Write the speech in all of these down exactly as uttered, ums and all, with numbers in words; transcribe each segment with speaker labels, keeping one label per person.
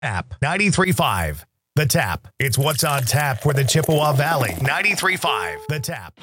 Speaker 1: App ninety-three point five. The Tap. It's what's on tap for the Chippewa Valley. ninety-three point five. The Tap.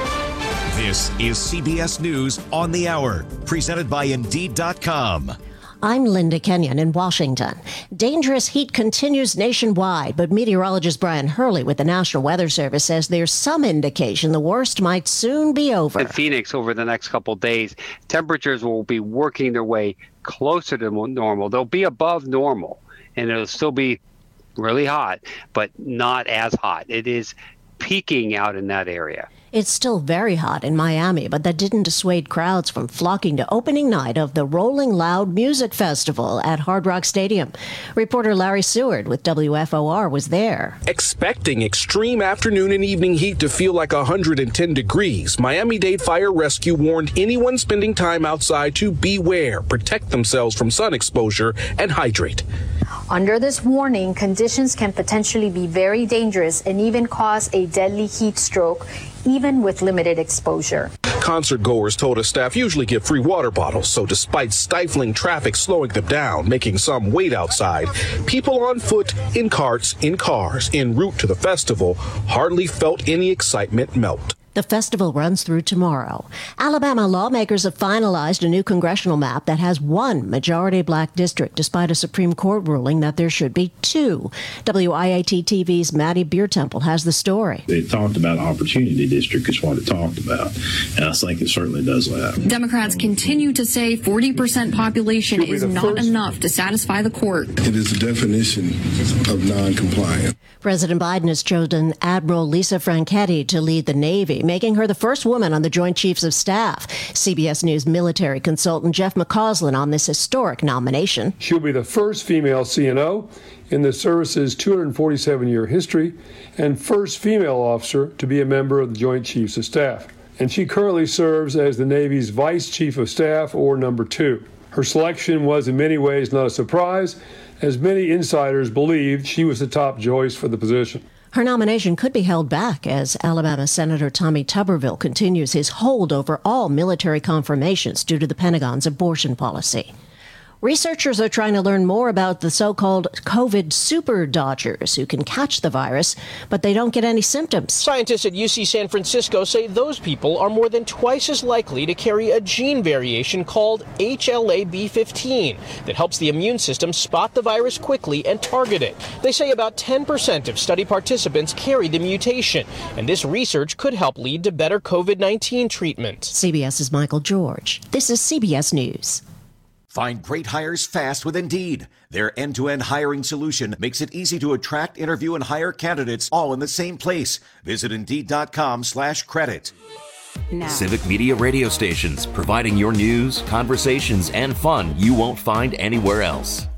Speaker 2: This is C B S News on the Hour, presented by Indeed dot com.
Speaker 3: I'm Linda Kenyon in Washington. Dangerous heat continues nationwide, but meteorologist Brian Hurley with the National Weather Service says there's some indication the worst might soon be over.
Speaker 4: In Phoenix, over the next couple of days, temperatures will be working their way closer to normal. They'll be above normal, and it'll still be really hot, but not as hot. It is peaking out in that area.
Speaker 3: It's still very hot in Miami, but that didn't dissuade crowds from flocking to opening night of the Rolling Loud Music Festival at Hard Rock Stadium. Reporter Larry Seward with W F O R was there.
Speaker 5: Expecting extreme afternoon and evening heat to feel like one hundred ten degrees, Miami-Dade Fire Rescue warned anyone spending time outside to beware, protect themselves from sun exposure, and hydrate.
Speaker 6: Under this warning, conditions can potentially be very dangerous and even cause a deadly heat stroke, even with limited exposure.
Speaker 5: Concert goers told us staff usually get free water bottles, so despite stifling traffic slowing them down, making some wait outside, people on foot, in carts, in cars, en route to the festival hardly felt any excitement melt.
Speaker 3: The festival runs through tomorrow. Alabama lawmakers have finalized a new congressional map that has one majority black district, despite a Supreme Court ruling that there should be two. W I A T T V's Maddie Beertemple has the story.
Speaker 7: They talked about opportunity district is what it talked about, and I think it certainly does that.
Speaker 8: Democrats continue to say forty percent population is not first. enough to satisfy the court.
Speaker 9: It is the definition of non-compliant.
Speaker 3: President Biden has chosen Admiral Lisa Franchetti to lead the Navy, making her the first woman on the Joint Chiefs of Staff. C B S News military consultant Jeff McCausland on this historic nomination.
Speaker 10: She'll be the first female C N O in the service's two hundred forty-seven year history and first female officer to be a member of the Joint Chiefs of Staff. And she currently serves as the Navy's Vice Chief of Staff, or number two. Her selection was in many ways not a surprise, as many insiders believed she was the top choice for the position.
Speaker 3: Her nomination could be held back as Alabama Senator Tommy Tuberville continues his hold over all military confirmations due to the Pentagon's abortion policy. Researchers are trying to learn more about the so-called COVID super dodgers who can catch the virus, but they don't get any symptoms.
Speaker 11: Scientists at U C San Francisco say those people are more than twice as likely to carry a gene variation called H L A B fifteen that helps the immune system spot the virus quickly and target it. They say about ten percent of study participants carry the mutation, and this research could help lead to better COVID nineteen treatment.
Speaker 3: CBS's Michael George. This is C B S News.
Speaker 2: Find great hires fast with Indeed. Their end-to-end hiring solution makes it easy to attract, interview, and hire candidates all in the same place. Visit Indeed.com slash credit.
Speaker 12: Now. Civic Media radio stations, providing your news, conversations, and fun you won't find anywhere else.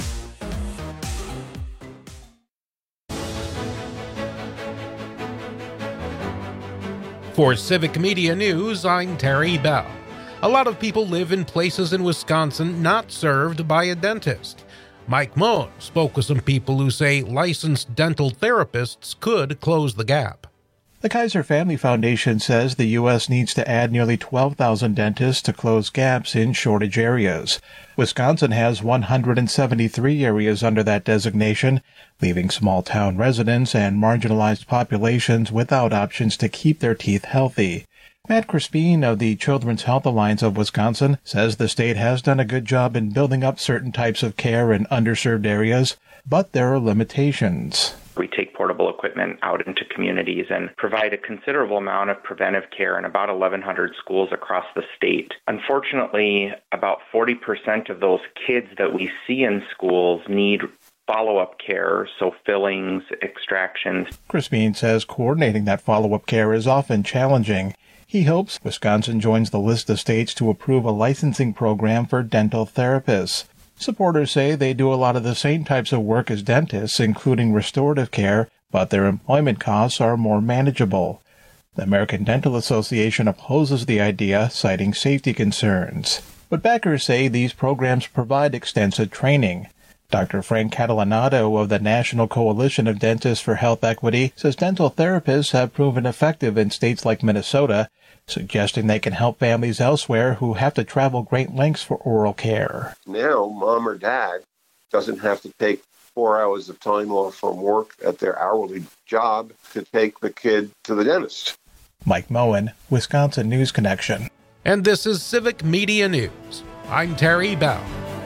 Speaker 13: For Civic Media News, I'm Terry Bell. A lot of people live in places in Wisconsin not served by a dentist. Mike Moen spoke with some people who say licensed dental therapists could close the gap.
Speaker 14: The Kaiser Family Foundation says the U S needs to add nearly twelve thousand dentists to close gaps in shortage areas. Wisconsin has one hundred seventy-three areas under that designation, leaving small-town residents and marginalized populations without options to keep their teeth healthy. Matt Crispin of the Children's Health Alliance of Wisconsin says the state has done a good job in building up certain types of care in underserved areas, but there are limitations.
Speaker 15: We take portable equipment out into communities and provide a considerable amount of preventive care in about eleven hundred schools across the state. Unfortunately, about forty percent of those kids that we see in schools need follow-up care, so fillings, extractions.
Speaker 14: Crispin says coordinating that follow-up care is often challenging. He hopes Wisconsin joins the list of states to approve a licensing program for dental therapists. Supporters say they do a lot of the same types of work as dentists, including restorative care, but their employment costs are more manageable. The American Dental Association opposes the idea, citing safety concerns. But backers say these programs provide extensive training. Doctor Frank Catalanato of the National Coalition of Dentists for Health Equity says dental therapists have proven effective in states like Minnesota, suggesting they can help families elsewhere who have to travel great lengths for oral care.
Speaker 16: Now, mom or dad doesn't have to take four hours of time off from work at their hourly job to take the kid to the dentist.
Speaker 14: Mike Moen, Wisconsin News Connection.
Speaker 13: And this is Civic Media News. I'm Terry Bell.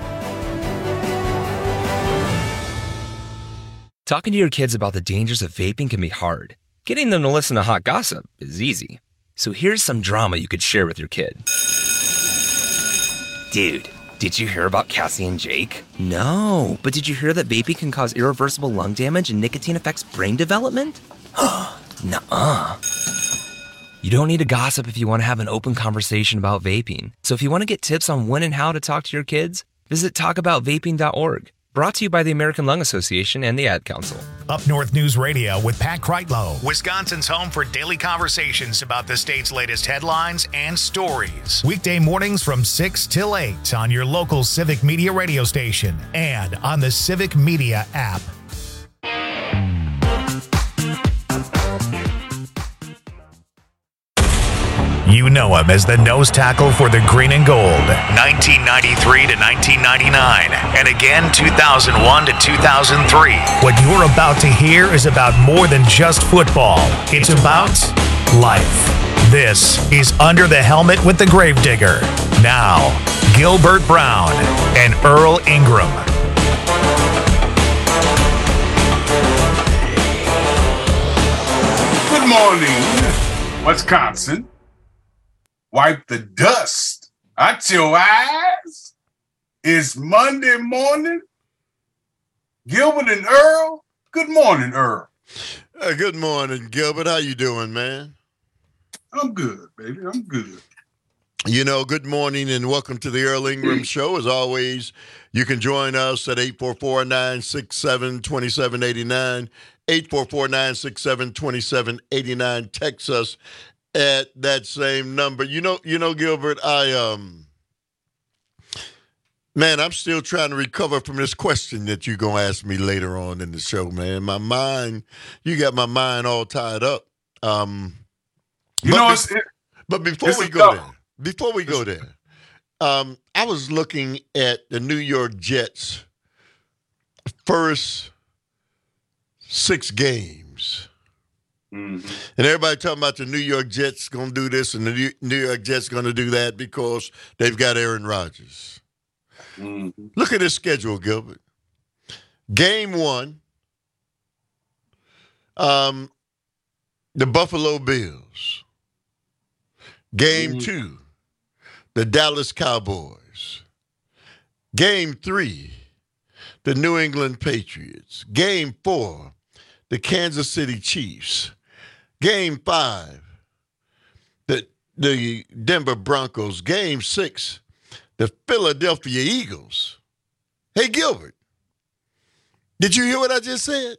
Speaker 17: Talking to your kids about the dangers of vaping can be hard. Getting them to listen to hot gossip is easy. So here's some drama you could share with your kid. Dude, did you hear about Cassie and Jake? No, but did you hear that vaping can cause irreversible lung damage and nicotine affects brain development? Nuh-uh. You don't need to gossip if you want to have an open conversation about vaping. So if you want to get tips on when and how to talk to your kids, visit talk about vaping dot org. Brought to you by the American Lung Association and the Ad Council.
Speaker 1: Up North News Radio with Pat Kreitlow, Wisconsin's home for daily conversations about the state's latest headlines and stories. Weekday mornings from six till eight on your local Civic Media radio station and on the Civic Media app. You know him as the nose tackle for the green and gold, nineteen ninety-three to nineteen ninety-nine, and again two thousand one to two thousand three. What you're about to hear is about more than just football. It's about life. This is Under the Helmet with the Gravedigger. Now, Gilbert Brown and Earl Ingram.
Speaker 18: Good morning, Wisconsin. Wipe the dust out your eyes. It's Monday morning. Gilbert and Earl. Good morning, Earl.
Speaker 19: Uh, good morning, Gilbert. How you doing, man?
Speaker 18: I'm good, baby. I'm good.
Speaker 19: You know, good morning and welcome to the Earl Ingram Show. As always, you can join us at eight four four, nine six seven, two seven eight nine, eight four four, nine six seven, two seven eight nine. Text us at that same number. You know, you know, Gilbert, I, um, man, I'm still trying to recover from this question that you're going to ask me later on in the show, man. My mind, you got my mind all tied up. Um,
Speaker 18: you know, it's, it,
Speaker 19: but before
Speaker 18: it's
Speaker 19: we go tough. there, before we go there, um, I was looking at the New York Jets' first six games. Mm-hmm. And everybody talking about the New York Jets going to do this and the New York Jets going to do that because they've got Aaron Rodgers. Mm-hmm. Look at this schedule, Gilbert. Game one, um, the Buffalo Bills. Game mm-hmm. two, the Dallas Cowboys. Game three, the New England Patriots. Game four, the Kansas City Chiefs. Game five, the, the Denver Broncos. Game six, the Philadelphia Eagles. Hey, Gilbert, did you hear what I just said?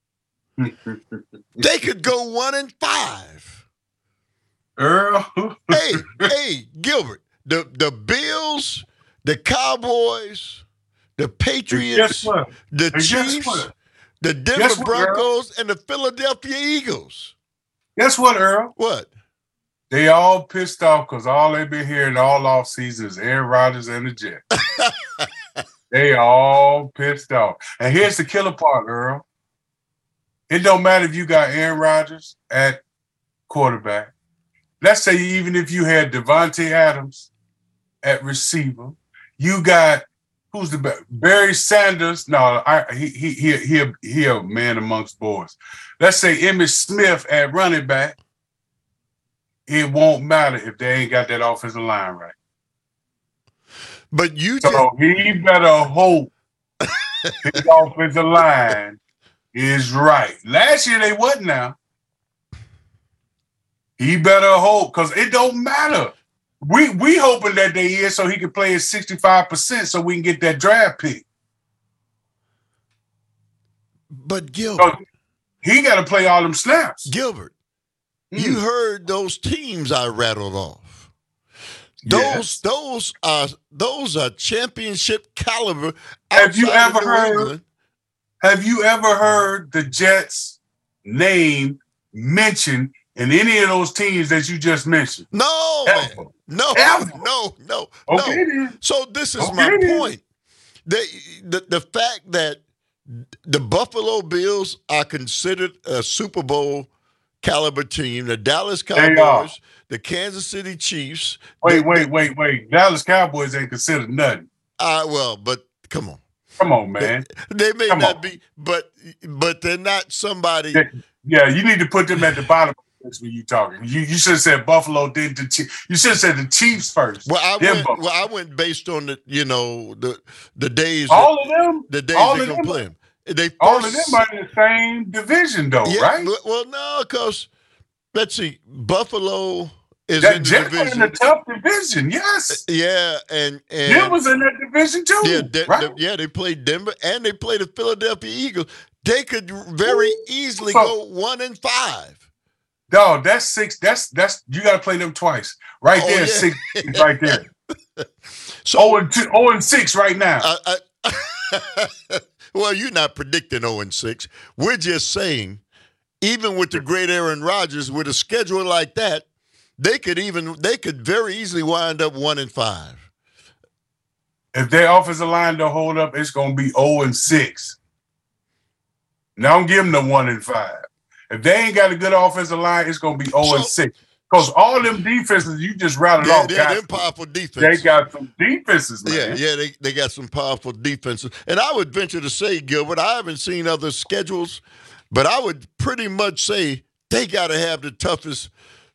Speaker 19: They could go one and five.
Speaker 18: Earl.
Speaker 19: hey, hey, Gilbert, the, the Bills, the Cowboys, the Patriots, the Chiefs, the Denver what, Broncos, Earl? And the Philadelphia Eagles.
Speaker 18: Guess what, Earl?
Speaker 19: What?
Speaker 18: They all pissed off because all they've been hearing all off season is Aaron Rodgers and the Jets. They all pissed off. And here's the killer part, Earl. It don't matter if you got Aaron Rodgers at quarterback. Let's say even if you had Devontae Adams at receiver, you got who's the best? Barry Sanders. No, I, he he he he a, he a man amongst boys. Let's say Emmitt Smith at running back. It won't matter if they ain't got that offensive line right.
Speaker 19: But you
Speaker 18: so
Speaker 19: just...
Speaker 18: he better hope his offensive line is right. Last year they wasn't now. He better hope because it don't matter. We we hoping that they is so he can play at sixty-five percent so we can get that draft pick.
Speaker 19: But Gilbert,
Speaker 18: so he got to play all them snaps.
Speaker 19: Gilbert, mm. you heard those teams I rattled off. Those yes. those are those are championship caliber.
Speaker 18: Have you ever heard?
Speaker 19: England.
Speaker 18: Have you ever heard the Jets name mentioned in any of those teams that you just mentioned?
Speaker 19: No,
Speaker 18: Ever.
Speaker 19: no,
Speaker 18: Ever.
Speaker 19: no, no,
Speaker 18: okay,
Speaker 19: no.
Speaker 18: Then.
Speaker 19: So this is
Speaker 18: okay,
Speaker 19: my
Speaker 18: then.
Speaker 19: point. The, the the fact that the Buffalo Bills are considered a Super Bowl caliber team. The Dallas Cowboys, the Kansas City Chiefs.
Speaker 18: Wait,
Speaker 19: the,
Speaker 18: wait, wait, wait. Dallas Cowboys ain't considered nothing.
Speaker 19: Uh, well, but come on.
Speaker 18: Come on, man.
Speaker 19: They, they may
Speaker 18: come
Speaker 19: not
Speaker 18: on.
Speaker 19: be, but but they're not somebody.
Speaker 18: Yeah, you need to put them at the bottom when you talking. You you should have said Buffalo did the Chiefs. You should have said the Chiefs first.
Speaker 19: Well, I
Speaker 18: then
Speaker 19: went.
Speaker 18: Buffalo.
Speaker 19: Well, I went based on the you know the the days.
Speaker 18: All
Speaker 19: that,
Speaker 18: of them.
Speaker 19: The days
Speaker 18: all
Speaker 19: they
Speaker 18: of
Speaker 19: gonna
Speaker 18: them.
Speaker 19: play them. They first,
Speaker 18: all of them are in the same division, though,
Speaker 19: yeah,
Speaker 18: right?
Speaker 19: Well, no, because let's see, Buffalo is
Speaker 18: that
Speaker 19: in the
Speaker 18: Denver
Speaker 19: division.
Speaker 18: in the tough division, yes.
Speaker 19: Yeah, and and
Speaker 18: Denver's in that division too.
Speaker 19: Yeah, De-
Speaker 18: right?
Speaker 19: De- yeah, they played Denver and they played the Philadelphia Eagles. They could very easily
Speaker 18: So-
Speaker 19: go one and five.
Speaker 18: Dog, that's six. That's that's you got to play them twice, right
Speaker 19: Oh,
Speaker 18: there.
Speaker 19: yeah.
Speaker 18: Six, right there.
Speaker 19: So
Speaker 18: oh and two, oh and six right now.
Speaker 19: I, I, well, you're not predicting zero and six. We're just saying, even with the great Aaron Rodgers, with a schedule like that, they could even they could very easily wind up one and five.
Speaker 18: If their offensive line don't hold up, it's gonna be zero and six. Now don't give them the one and five. If they ain't got a good offensive line, it's gonna be zero and six. Because all them defenses you just rattled
Speaker 19: Yeah,
Speaker 18: off,
Speaker 19: they're,
Speaker 18: guys,
Speaker 19: they're powerful defense.
Speaker 18: they got some defenses, man.
Speaker 19: Yeah, yeah, they, they got some powerful defenses. And I would venture to say, Gilbert, I haven't seen other schedules, but I would pretty much say they got to have the toughest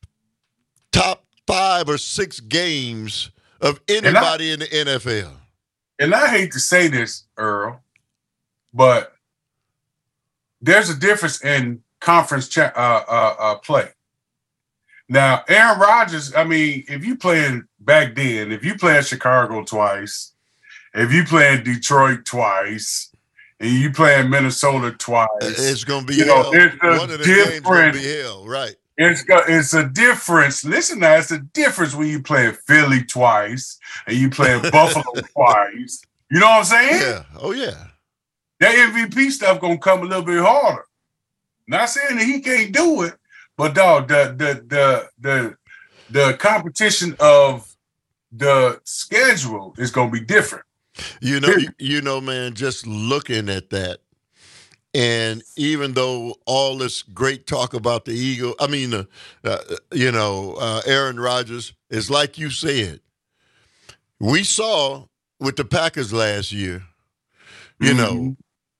Speaker 19: top five or six games of anybody I, in the N F L.
Speaker 18: And I hate to say this, Earl, but there's a difference in conference cha- uh, uh, uh, play. Now, Aaron Rodgers, I mean, if you playing back then, if you playing Chicago twice, if you playing Detroit twice, and you playing Minnesota twice,
Speaker 19: it's going to be
Speaker 18: you
Speaker 19: hell.
Speaker 18: Know, it's a
Speaker 19: One of the games going to be hell, right?
Speaker 18: It's got, it's a difference. Listen now, it's a difference when you playing Philly twice and you playing Buffalo twice. You know what I'm saying?
Speaker 19: Yeah. Oh, yeah.
Speaker 18: That M V P stuff going to come a little bit harder. Not saying that he can't do it, but dog, the the the the the competition of the schedule is going to be different.
Speaker 19: You know, you, you know, man, just looking at that, and even though all this great talk about the Eagle, I mean, uh, uh, you know, uh, Aaron Rodgers is like you said. We saw with the Packers last year, you mm-hmm. know,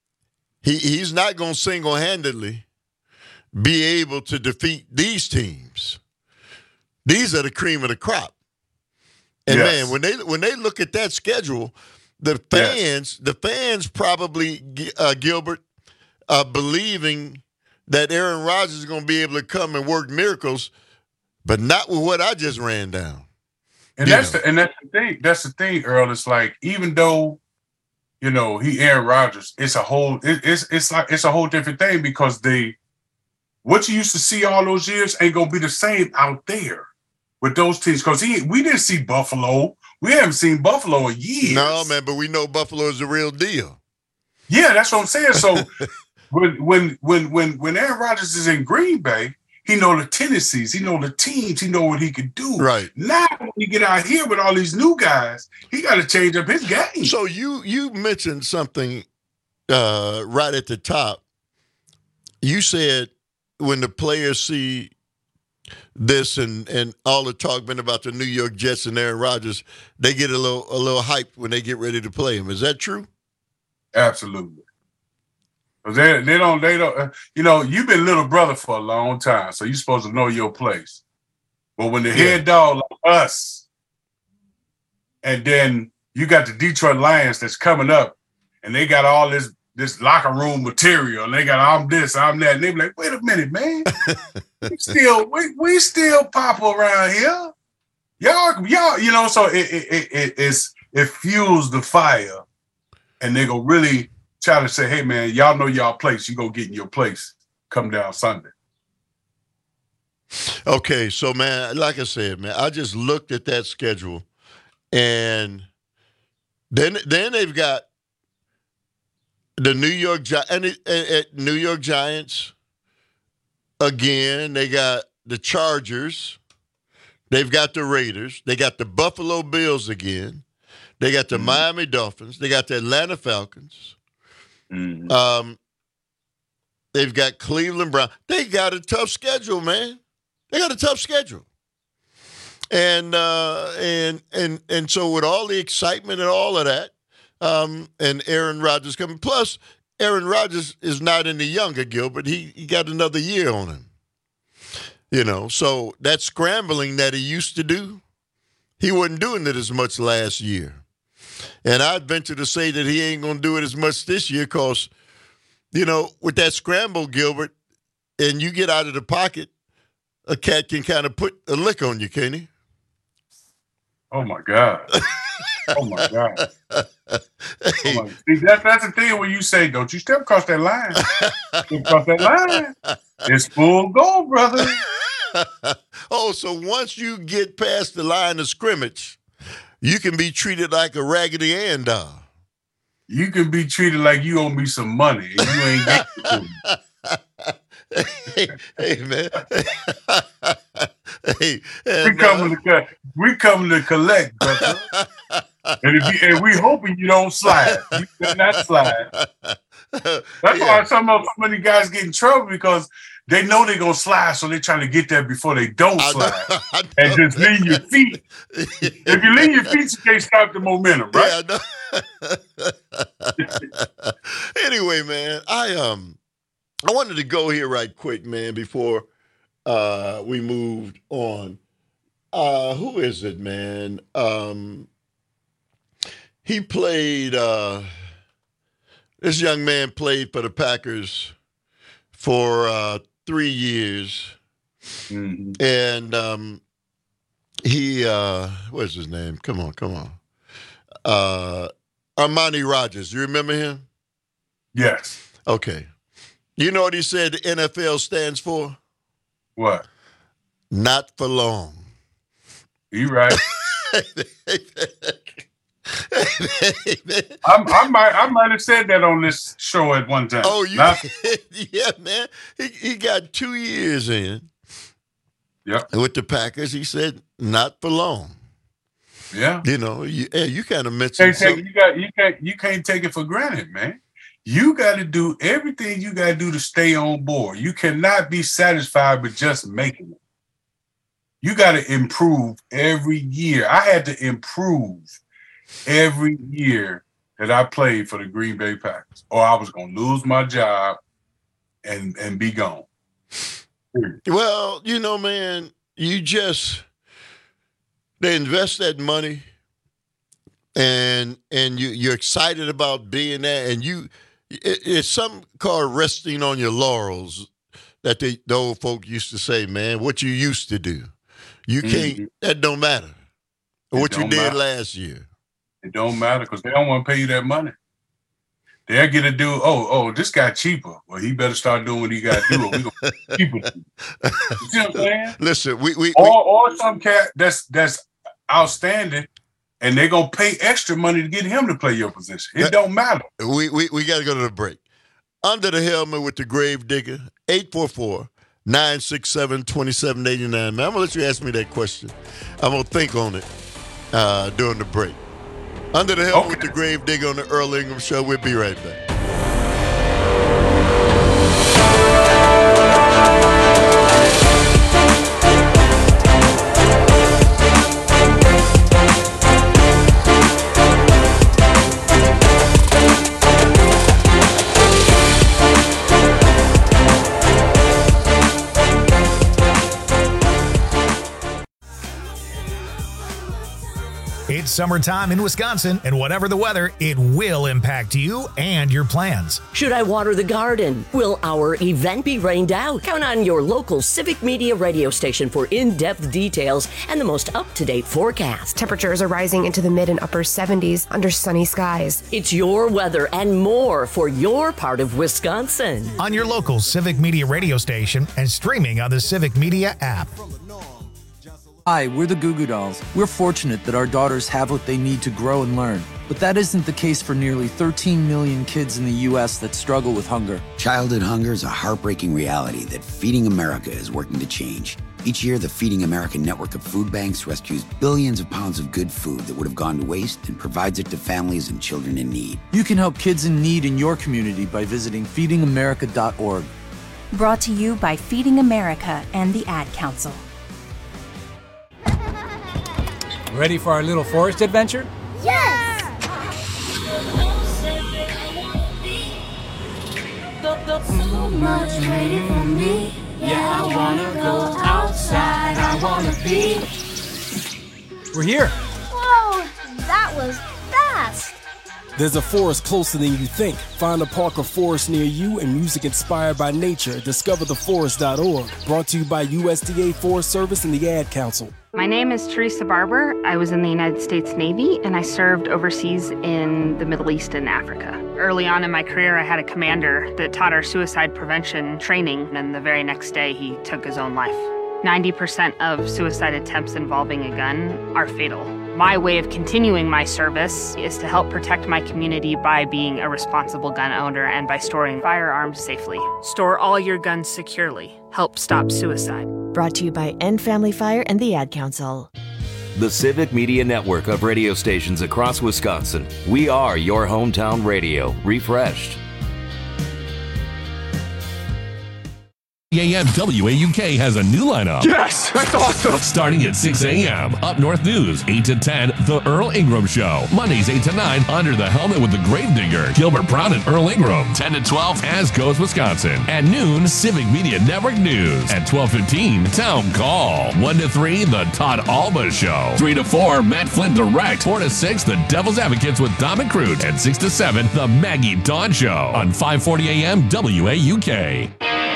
Speaker 19: he he's not going to single-handedly be able to defeat these teams. These are the cream of the crop. And yes. man, when they when they look at that schedule, the fans, yes. the fans probably uh, Gilbert are believing that Aaron Rodgers is going to be able to come and work miracles, but not with what I just ran down.
Speaker 18: And you that's know. the and that's the thing. That's the thing, Earl. It's like even though, you know, he Aaron Rodgers, it's a whole it, it's it's like it's a whole different thing because they what you used to see all those years ain't gonna be the same out there with those teams. Because he we didn't see Buffalo. We haven't seen Buffalo in years.
Speaker 19: No, man, but we know Buffalo is the real deal.
Speaker 18: Yeah, that's what I'm saying. So when when when when when Aaron Rodgers is in Green Bay, he know the tendencies, he know the teams, he know what he can do.
Speaker 19: Right.
Speaker 18: Now when he get out here with all these new guys, he got to change up his game.
Speaker 19: So you you mentioned something uh, right at the top. You said when the players see this and, and all the talk been about the New York Jets and Aaron Rodgers, they get a little a little hyped when they get ready to play him. Is that true?
Speaker 18: Absolutely. Because they, they don't, they don't, uh, you know, you've been little brother for a long time, so you're supposed to know your place. But when the yeah. head dog like us, and then you got the Detroit Lions that's coming up, and they got all this this locker room material, and they got I'm this, I'm that, and they be like, wait a minute, man, we still we we still pop around here, y'all y'all, you know, so it it it, it it's it fuels the fire, and they go really try to say, hey man, y'all know y'all place, you go get in your place, come down Sunday.
Speaker 19: Okay, so man, like I said, man, I just looked at that schedule, and then then they've got the New York Gi- and, it, and, and New York Giants again. They got the Chargers. They've got the Raiders. They got the Buffalo Bills again. They got the mm-hmm. Miami Dolphins. They got the Atlanta Falcons. Mm-hmm. Um, they've got Cleveland Brown. They got a tough schedule, man. They got a tough schedule. And uh, and and and so with all the excitement and all of that, um, and Aaron Rodgers coming, plus Aaron Rodgers is not any younger, Gilbert. He he got another year on him. You know, so that scrambling that he used to do, he wasn't doing it as much last year. And I'd venture to say that he ain't going to do it as much this year because, you know, with that scramble, Gilbert, and you get out of the pocket, a cat can kind of put a lick on you, can't he?
Speaker 18: Oh, my God. Oh, my God. Hey. Oh my. See, that, that's the thing when you say, don't you step across that line. Step across that line. It's full goal, brother.
Speaker 19: Oh, so once you get past the line of scrimmage, you can be treated like a Raggedy Ann doll.
Speaker 18: You can be treated like you owe me some money and you ain't got it.
Speaker 19: Hey, hey, man. Hey,
Speaker 18: we coming to we coming to collect, brother. And, if you, and we hoping you don't slide. You cannot slide. That's yeah. why some of so many guys get in trouble because they know they're gonna slide, so they're trying to get there before they don't slide. I know, I know, and just man. leave your feet. If you leave your feet, you can't stop the momentum, right?
Speaker 19: Yeah, I know. Anyway, man, I um I wanted to go here right quick, man, before uh, we moved on. Uh, who is it, man? Um, he played, uh, this young man played for the Packers for uh, three years. Mm-hmm. And um, he, uh, what's his name? Come on, come on. Uh, Armani Rogers. You remember him?
Speaker 18: Yes.
Speaker 19: Okay. You know what he said the N F L stands for?
Speaker 18: What?
Speaker 19: Not for long.
Speaker 18: You right. I, I might I might have said that on this show at one time.
Speaker 19: Oh, you Not, yeah, man. He he got two years in.
Speaker 18: Yeah.
Speaker 19: With the Packers, he said not for long.
Speaker 18: Yeah.
Speaker 19: You know, you yeah, you kind of mentioned
Speaker 18: take, you got you can't you can't take it for granted, man. You got to do everything you got to do to stay on board. You cannot be satisfied with just making it. You got to improve every year. I had to improve every year that I played for the Green Bay Packers, or I was going to lose my job and, and be gone.
Speaker 19: Well, you know, man, you just, they invest that money and and you, you're excited about being there, and you, It, it's something called resting on your laurels that they, the old folk used to say, man, what you used to do. You can't, mm-hmm. that don't matter. It what you did matter. last year.
Speaker 18: It don't matter because they don't want to pay you that money. They'll get a dude, oh, oh, this guy cheaper. Well, he better start doing what he got to do or we going to cheaper. You see what I'm saying?
Speaker 19: Listen, we... we,
Speaker 18: or,
Speaker 19: we
Speaker 18: or some cat that's that's outstanding, and they're going to pay extra money to get him to play your position. It that, don't matter.
Speaker 19: We we, we got to go to the break. Under the Helmet with the Grave Digger, eight four four, nine six seven, two seven eight nine. Man, I'm going to let you ask me that question. I'm going to think on it uh, during the break. Under the Helmet okay. with the Grave Digger on the Earl Ingram Show. We'll be right back.
Speaker 1: It's summertime in Wisconsin, and whatever the weather, it will impact you and your plans.
Speaker 20: Should I water the garden? Will our event be rained out? Count on your local Civic Media radio station for in-depth details and the most up-to-date forecast.
Speaker 21: Temperatures are rising into the mid and upper seventies under sunny skies.
Speaker 20: It's your weather and more for your part of Wisconsin.
Speaker 1: On your local Civic Media radio station and streaming on the Civic Media app.
Speaker 22: Hi, we're the Goo Goo Dolls. We're fortunate that our daughters have what they need to grow and learn. But that isn't the case for nearly thirteen million kids in the U S that struggle with hunger.
Speaker 23: Childhood hunger is a heartbreaking reality that Feeding America is working to change.
Speaker 4: Each year, the Feeding America network of food banks rescues billions of pounds of good food that would have gone to waste and provides it to families and children in need.
Speaker 22: You can help kids in need in your community by visiting feeding america dot org.
Speaker 6: Brought to you by Feeding America and the Ad Council.
Speaker 23: Ready for our little forest adventure?
Speaker 6: Yes!
Speaker 24: So much waiting for me. Yeah, I wanna go outside. I wanna be.
Speaker 23: We're here.
Speaker 24: Whoa, that was fast.
Speaker 25: There's a forest closer than you think. Find a park or forest near you and music inspired by nature. Discover the forest dot org. Brought to you by U S D A Forest Service and the Ad Council.
Speaker 26: My name is Teresa Barber. I was in the United States Navy and I served overseas in the Middle East and Africa. Early on in my career, I had a commander that taught our suicide prevention training, and the very next day he took his own life. ninety percent of suicide attempts involving a gun are fatal. My way of continuing my service is to help protect my community by being a responsible gun owner and by storing firearms safely. Store all your guns securely. Help stop suicide.
Speaker 27: Brought to you by End Family Fire and the Ad Council.
Speaker 12: The Civic Media Network of radio stations across Wisconsin. We are your hometown radio, refreshed.
Speaker 28: A M W A U K has a new lineup.
Speaker 29: Yes, that's awesome.
Speaker 28: Starting at six a.m. Up North News, eight to ten, The Earl Ingram Show. Mondays, eight to nine, Under the Helmet with the Gravedigger, Gilbert Brown and Earl Ingram. ten to twelve, As Goes Wisconsin. At noon, Civic Media Network News. At twelve fifteen, Town Call. one to three, The Todd Alba Show. three to four, Matt Flynn Direct. four to six, The Devil's Advocates with Dom McCroot. And six to seven, The Maggie Dawn Show. On five forty A M W A U K.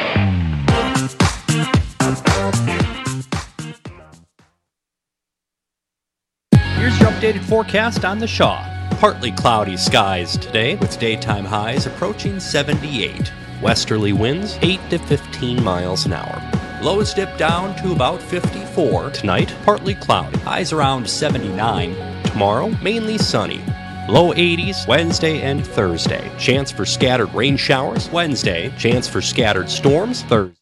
Speaker 30: Here's your updated forecast on the Shaw. Partly cloudy skies today with daytime highs approaching seventy-eight. Westerly winds eight to fifteen miles an hour. Lows dip down to about fifty-four. Tonight, partly cloudy. Highs around seventy-nine. Tomorrow, mainly sunny. Low eighties Wednesday and Thursday. Chance for scattered rain showers Wednesday. Chance for scattered storms Thursday.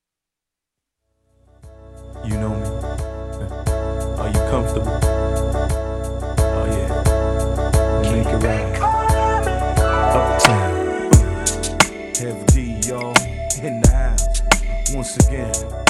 Speaker 29: You know me. Are you comfortable? Oh yeah. Make it right. Uptown. Heavy D, y'all. In the house. Once again.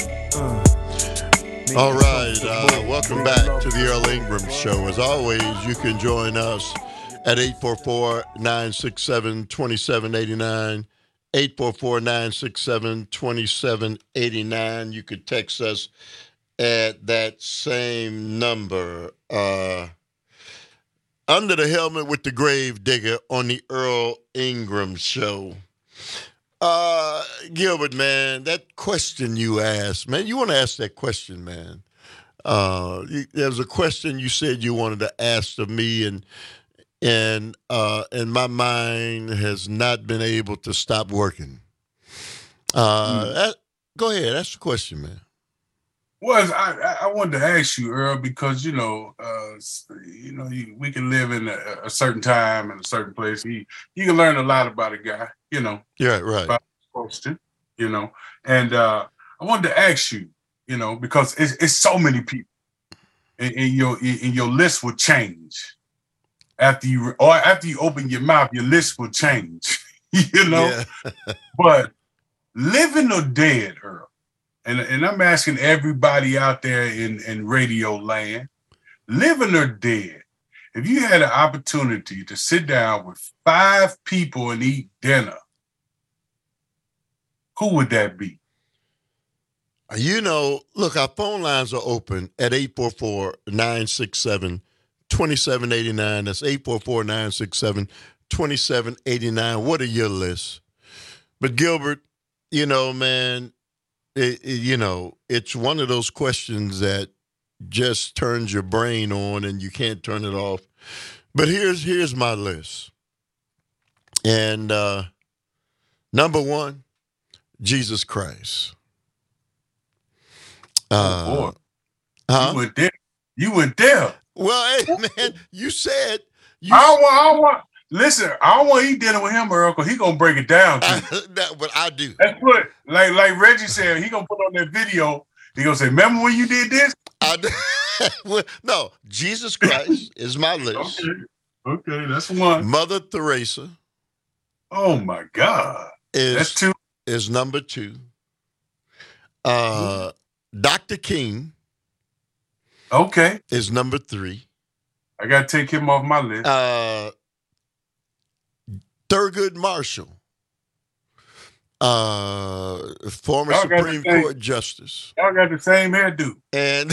Speaker 29: Uh.
Speaker 19: All right. Uh, welcome back to the Earl Ingram Show. As always, you can join us at eight four four, nine six seven, two seven eight nine. eight four four, nine six seven, two seven eight nine. You could text us at that same number. Uh, Under the Helmet with the Gravedigger on the Earl Ingram Show. Uh, Gilbert, man, that question you asked, man, you want to ask that question, man. Uh, you, there was a question you said you wanted to ask of me, and and uh, and my mind has not been able to stop working. Uh, mm. that, go ahead, ask the question, man.
Speaker 18: Was I, I wanted to ask you, Earl, because you know, uh, you know, you, we can live in a, a certain time and a certain place. You, you can learn a lot about a guy, you know.
Speaker 19: Yeah, right.
Speaker 18: About posting, you know, and uh, I wanted to ask you, you know, because it's, it's so many people, and, and your and your list will change after you or after you open your mouth. Your list will change, you know. Yeah. But living or dead, Earl. And, and I'm asking everybody out there in, in radio land, living or dead, if you had an opportunity to sit down with five people and eat dinner, who would that be?
Speaker 19: You know, look, our phone lines are open at eight four four, nine six seven, two seven eight nine. That's eight four four, nine six seven, two seven eight nine. What are your lists? But Gilbert, you know, man, It, it, you know, it's one of those questions that just turns your brain on and you can't turn it off. But here's here's my list. And uh, number one, Jesus Christ. Uh,
Speaker 18: oh boy,
Speaker 19: huh?
Speaker 18: you went there. You went there.
Speaker 19: Well, hey man, you said. You
Speaker 18: I don't want. I don't want. Listen, I don't want to eat dinner with him, Earl, because he gonna break it down.
Speaker 19: I, that, but I do.
Speaker 18: That's what, like like Reggie said, he gonna put on that video. He gonna say, "Remember when you did this?"
Speaker 19: I, well, no, Jesus Christ is my list.
Speaker 18: Okay. Okay, that's one.
Speaker 19: Mother Teresa.
Speaker 18: Oh my God.
Speaker 19: Is,
Speaker 18: that's two.
Speaker 19: Is number two. Uh, Doctor King.
Speaker 18: Okay.
Speaker 19: Is number three.
Speaker 18: I gotta take him off my list.
Speaker 19: Uh, Thurgood Marshall. Uh, former
Speaker 18: Y'all got
Speaker 19: Supreme
Speaker 18: the same-
Speaker 19: Court Justice.
Speaker 18: Y'all got the same hairdo.
Speaker 19: And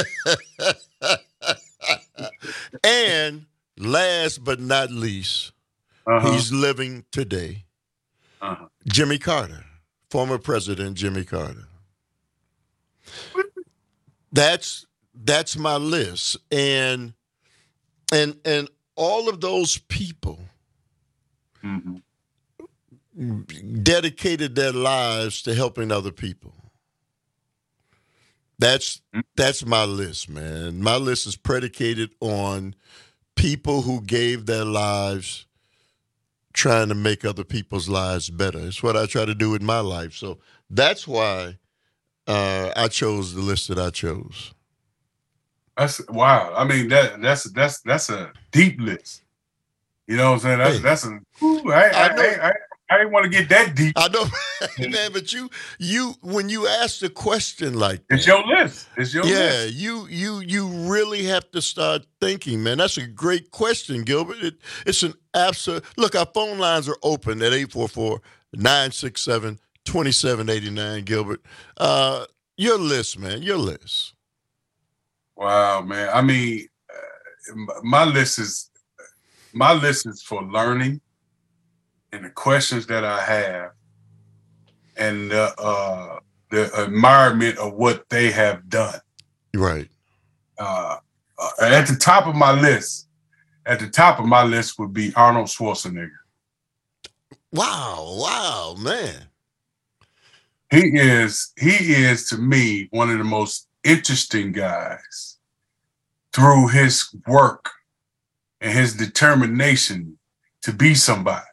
Speaker 19: and last but not least,
Speaker 18: Uh-huh.
Speaker 19: he's living today.
Speaker 18: Uh-huh.
Speaker 19: Jimmy Carter, former President Jimmy Carter. That's that's my list, and and and all of those people
Speaker 18: Mm-hmm.
Speaker 19: dedicated their lives to helping other people. That's that's my list, man. My list is predicated on people who gave their lives trying to make other people's lives better. It's what I try to do with my life. So that's why uh, I chose the list that I chose.
Speaker 18: That's wow. I mean that that's that's that's a deep list. You know what I'm saying? That's
Speaker 19: Hey.
Speaker 18: that's a. Ooh, I I,
Speaker 19: I know.
Speaker 18: I, I, I didn't want to get that deep.
Speaker 19: I know, man, but you you when you ask a question like that,
Speaker 18: It's your list. It's your
Speaker 19: yeah,
Speaker 18: list.
Speaker 19: you you you really have to start thinking, man. That's a great question, Gilbert. It, it's an absolute look. Our phone lines are open at eight four four, nine six seven, two seven eight nine. Gilbert, uh, your list, man. Your list.
Speaker 18: Wow, man. I mean, uh, my list is my list is for learning and the questions that I have and the uh, the admirement of what they have done.
Speaker 19: Right.
Speaker 18: Uh, uh, at the top of my list, at the top of my list would be Arnold Schwarzenegger.
Speaker 19: Wow, wow, man.
Speaker 18: He is he is to me one of the most interesting guys through his work and his determination to be somebody.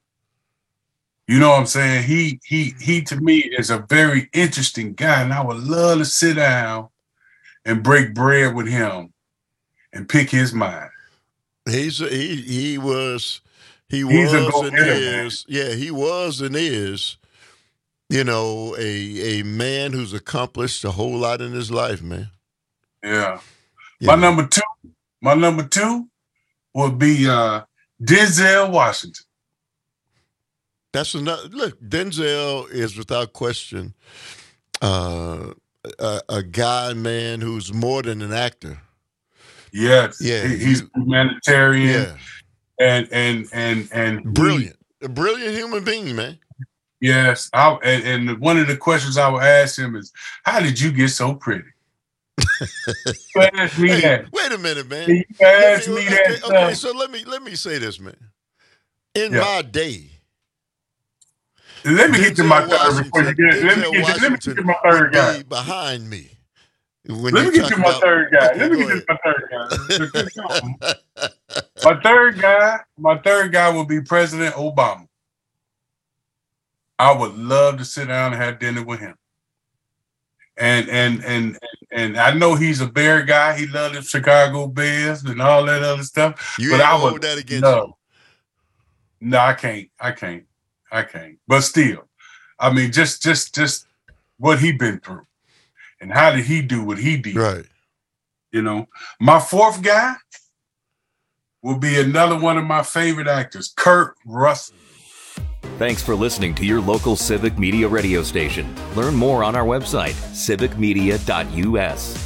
Speaker 18: You know what I'm saying? He he he to me is a very interesting guy, and I would love to sit down and break bread with him and pick his mind.
Speaker 19: He's a, he he was he
Speaker 18: He's a
Speaker 19: was and
Speaker 18: go-getter, man.
Speaker 19: is yeah he was and is you know a a man who's accomplished a whole lot in his life, man.
Speaker 18: Yeah. My number two, my number two would be uh, Denzel Washington.
Speaker 19: That's another look. Denzel is without question uh, a, a guy, man, who's more than an actor.
Speaker 18: Yes,
Speaker 19: Yeah,
Speaker 18: he- he's
Speaker 19: you-
Speaker 18: humanitarian
Speaker 19: Yeah,
Speaker 18: and and and and he-
Speaker 19: brilliant, a brilliant human being, man.
Speaker 18: yes, I, and, and one of the questions I would ask him is, "How did you get so pretty?" You ask me
Speaker 19: Hey,
Speaker 18: that.
Speaker 19: wait a minute, man.
Speaker 18: You ask
Speaker 19: Let
Speaker 18: me
Speaker 19: okay,
Speaker 18: that
Speaker 19: okay,
Speaker 18: stuff.
Speaker 19: so let me let me say this, man. In
Speaker 18: Yeah.
Speaker 19: my day,
Speaker 18: Let me get to my
Speaker 19: Denzel
Speaker 18: third before you get. Let me
Speaker 19: Denzel
Speaker 18: get, to, let me get
Speaker 19: Washington
Speaker 18: to my third
Speaker 19: would
Speaker 18: guy.
Speaker 19: be behind me. When
Speaker 18: Let
Speaker 19: you
Speaker 18: me get
Speaker 19: talk
Speaker 18: to my
Speaker 19: about-
Speaker 18: third guy.
Speaker 19: Okay,
Speaker 18: Let me
Speaker 19: go
Speaker 18: get to my third guy. My third guy, my third guy will be President Obama. I would love to sit down and have dinner with him. And and and and I know he's a Bear guy. He loves the Chicago Bears and all that other stuff.
Speaker 19: You
Speaker 18: but
Speaker 19: ain't
Speaker 18: I
Speaker 19: gonna
Speaker 18: would
Speaker 19: hold that against
Speaker 18: love. No, I can't. I can't. I can't. But still, I mean, just just just what he been through, and how did he do what he did?
Speaker 19: Right.
Speaker 18: You know, my fourth guy will be another one of my favorite actors, Kurt Russell.
Speaker 12: Thanks for listening to your local Civic Media radio station. Learn more on our website, civic media dot u s.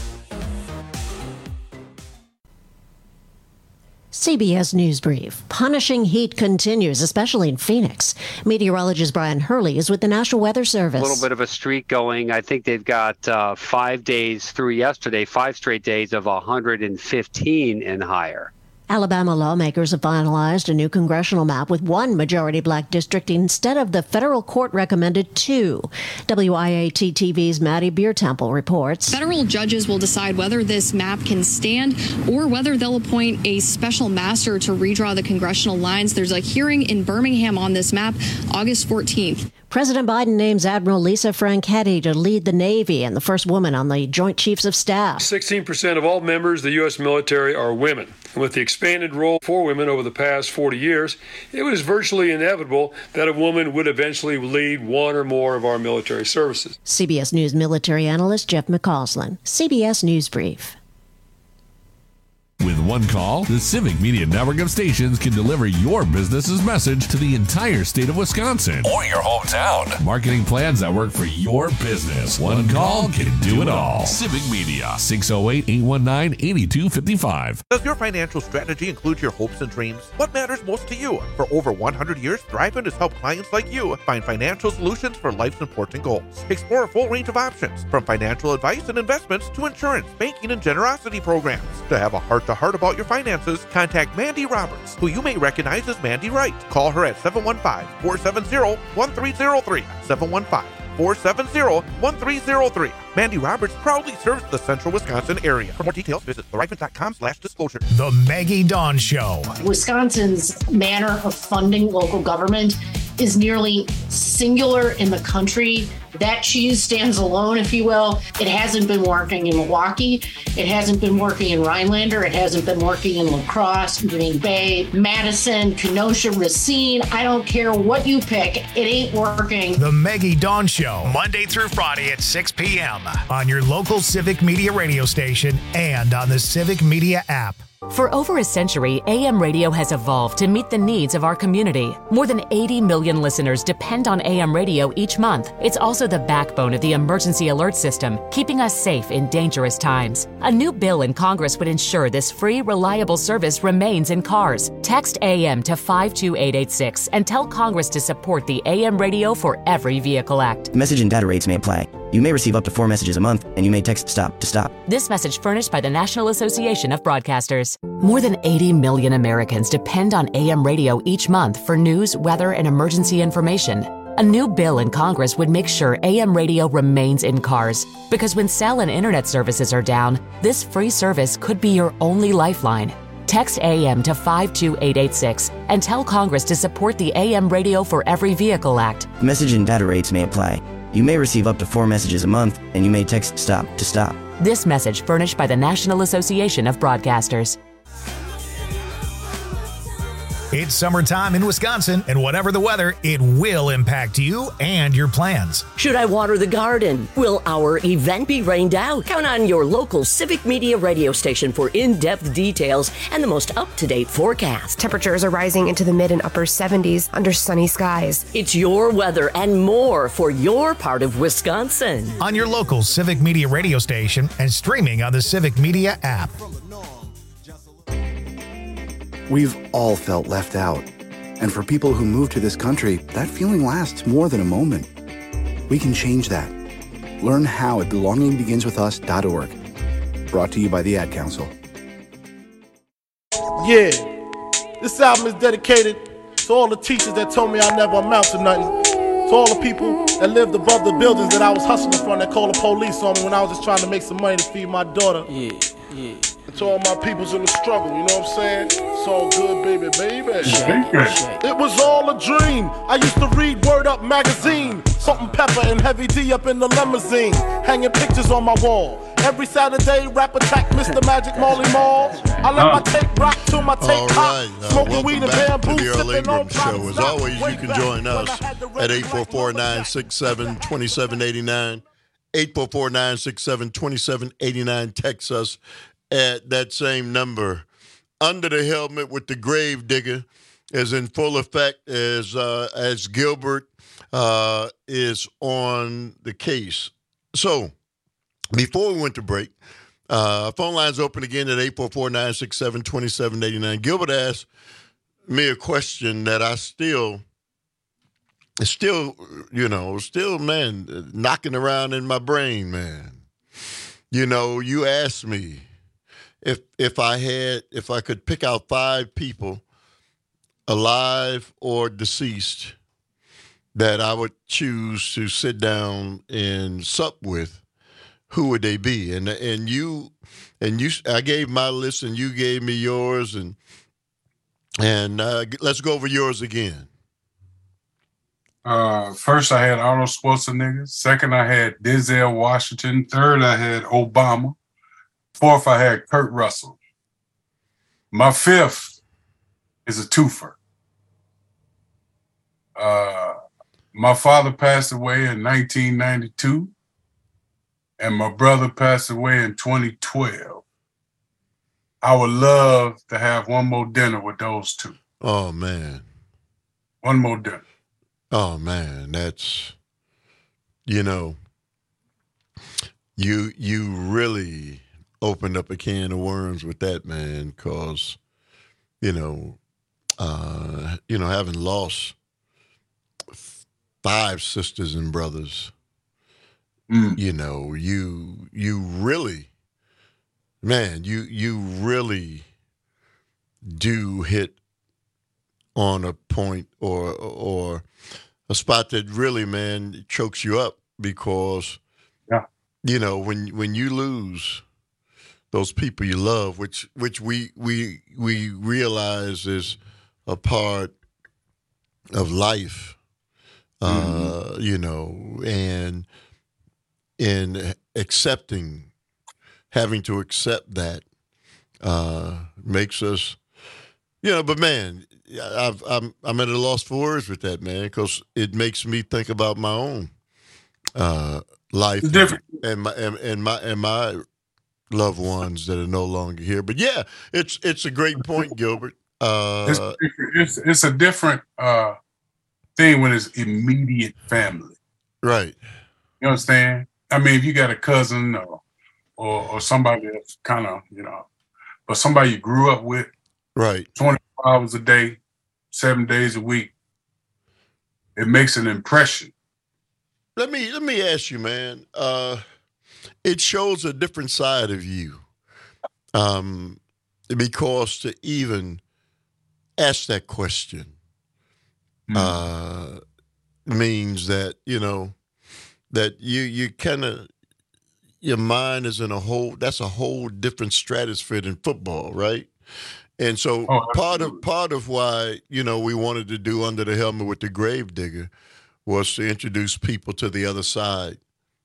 Speaker 2: C B S News Brief. Punishing heat continues, especially in Phoenix. Meteorologist Brian Hurley is with the National Weather Service.
Speaker 3: A little bit of a streak going. I think they've got uh, five days through yesterday, five straight days of one hundred fifteen and higher.
Speaker 2: Alabama lawmakers have finalized a new congressional map with one majority black district instead of the federal court recommended two. W I A T T V's Maddie Biertemple reports.
Speaker 5: Federal judges will decide whether this map can stand or whether they'll appoint a special master to redraw the congressional lines. There's a hearing in Birmingham on this map August fourteenth.
Speaker 2: President Biden names Admiral Lisa Franchetti to lead the Navy and the first woman on the Joint Chiefs of Staff.
Speaker 7: sixteen percent of all members of the U S military are women. And with the expanded role for women over the past forty years, it was virtually inevitable that a woman would eventually lead one or more of our military services.
Speaker 2: C B S News military analyst Jeff McCausland, C B S News Brief.
Speaker 28: With one call, the Civic Media Network of stations can deliver your business's message to the entire state of Wisconsin or your hometown. Marketing plans that work for your business. One call can do it all. Civic Media, six oh eight, eight one nine, eight two five five.
Speaker 8: Does your financial strategy include your hopes and dreams? What matters most to you? For over one hundred years, Thriven has helped clients like you find financial solutions for life's important goals. Explore a full range of options, from financial advice and investments to insurance, banking, and generosity programs. To have a heart to heart about your finances, contact Mandy Roberts, who you may recognize as Mandy Wright. Call her at seven one five, four seven zero, one three zero three, seven one five, four seven zero, one three zero three. Mandy Roberts proudly serves the central Wisconsin area. For more details, visit thriven.com slash disclosure.
Speaker 1: The Maggie Dawn Show.
Speaker 9: Wisconsin's manner of funding local government is nearly singular in the country. That cheese stands alone, if you will. It hasn't been working in Milwaukee. It hasn't been working in Rhinelander. It hasn't been working in La Crosse, Green Bay, Madison, Kenosha, Racine. I don't care what you pick. It ain't working.
Speaker 1: The Maggie Dawn Show, Monday through Friday at six p.m. on your local Civic Media radio station and on the Civic Media app.
Speaker 10: For over a century, A M radio has evolved to meet the needs of our community. More than eighty million listeners depend on A M radio each month. It's also the backbone of the emergency alert system, keeping us safe in dangerous times. A new bill in Congress would ensure this free, reliable service remains in cars. Text A M to five two eight eight six and tell Congress to support the A M Radio for Every Vehicle Act.
Speaker 11: Message and data rates may apply. You may receive up to four messages a month, and you may text STOP to stop.
Speaker 10: This message furnished by the National Association of Broadcasters. More than eighty million Americans depend on A M radio each month for news, weather, and emergency information. A new bill in Congress would make sure A M radio remains in cars, because when cell and internet services are down, this free service could be your only lifeline. Text A M to five two eight eight six and tell Congress to support the A M Radio for Every Vehicle Act.
Speaker 11: Message and data rates may apply. You may receive up to four messages a month, and you may text STOP to stop.
Speaker 10: This message furnished by the National Association of Broadcasters.
Speaker 1: It's summertime in Wisconsin, and whatever the weather, it will impact you and your plans.
Speaker 20: Should I water the garden? Will our event be rained out? Count on your local Civic Media radio station for in-depth details and the most up-to-date forecast.
Speaker 21: Temperatures are rising into the mid and upper seventies under sunny skies.
Speaker 20: It's your weather and more for your part of Wisconsin.
Speaker 1: On your local Civic Media radio station and streaming on the Civic Media app.
Speaker 13: We've all felt left out. And for people who move to this country, that feeling lasts more than a moment. We can change that. Learn how at belonging begins with us dot org. Brought to you by the Ad Council.
Speaker 14: Yeah, this album is dedicated to all the teachers that told me I never amount to nothing. To all the people that lived above the buildings that I was hustling from that called the police on me when I was just trying to make some money to feed my daughter. Yeah, yeah. And to all my peoples in the struggle, you know what I'm saying? It's all good, baby, baby.
Speaker 18: Shake it.
Speaker 14: It was all a dream. I used to read Word Up magazine. Salt and Pepper and Heavy D up in the limousine. Hanging pictures on my wall. Every Saturday, rap attack Mister Magic Molly Mall. I let my tape rock till my tape
Speaker 19: All
Speaker 14: hot.
Speaker 19: right, uh,
Speaker 14: Smoking
Speaker 19: welcome
Speaker 14: weed and
Speaker 19: back to
Speaker 14: bamboo,
Speaker 19: the Earl
Speaker 14: sipping
Speaker 19: Ingram
Speaker 14: on
Speaker 19: Show. As
Speaker 14: Prop
Speaker 19: always,
Speaker 14: Stock.
Speaker 19: you can join us at eight four four, nine six seven, two seven eight nine. eight four four, nine six seven, two seven eight nine. Text us at that same number. Under the Helmet with the Grave Digger is in full effect as uh, as Gilbert uh, is on the case. So, before we went to break, uh, phone lines open again at eight four four, nine six seven, two seven eight nine. Gilbert asked me a question that I still, still, you know, still, man, knocking around in my brain, man. You know, you asked me if if I had, if I could pick out five people, alive or deceased, that I would choose to sit down and sup with, who would they be? And and you and you, I gave my list and you gave me yours, and and uh, let's go over yours again.
Speaker 18: Uh, first, I had Arnold Schwarzenegger. Second, I had Denzel Washington. Third, I had Obama. Fourth, I had Kurt Russell. My fifth is a twofer. Uh, my father passed away in nineteen ninety-two, and my brother passed away in twenty twelve. I would love to have one more dinner with those two.
Speaker 19: Oh, man.
Speaker 18: One more dinner.
Speaker 19: Oh, man. That's, you know, you you really opened up a can of worms with that, man, because, you know, uh, you know, having lost five sisters and brothers,
Speaker 18: mm.
Speaker 19: you know, you you really, man, you you really do hit on a point or or a spot that really, man, chokes you up because,
Speaker 18: yeah.
Speaker 19: you know, when when you lose those people you love, which which we we we realize is a part of life, uh, mm-hmm. you know, and in accepting, having to accept that uh, makes us, you know. But man, I've, I'm I'm at a loss for words with that, man, because it makes me think about my own uh, life and, and my and, and my and my loved ones that are no longer here. But yeah, it's it's a great point, Gilbert. Uh,
Speaker 18: it's, it's it's a different uh, thing when it's immediate family,
Speaker 19: right?
Speaker 18: You understand? I mean, if you got a cousin or or, or somebody that's kind of, you know, but somebody you grew up with,
Speaker 19: right?
Speaker 18: twenty-four hours a day, seven days a week, it makes an impression.
Speaker 19: Let me let me ask you, man. Uh, it shows a different side of you, um, because to even ask that question mm. uh, means that, you know, that you you kind of, your mind is in a whole, that's a whole different stratosphere than football, right? And so
Speaker 18: oh,
Speaker 19: part of part of why, you know, we wanted to do Under the Helmet with the Gravedigger was to introduce people to the other side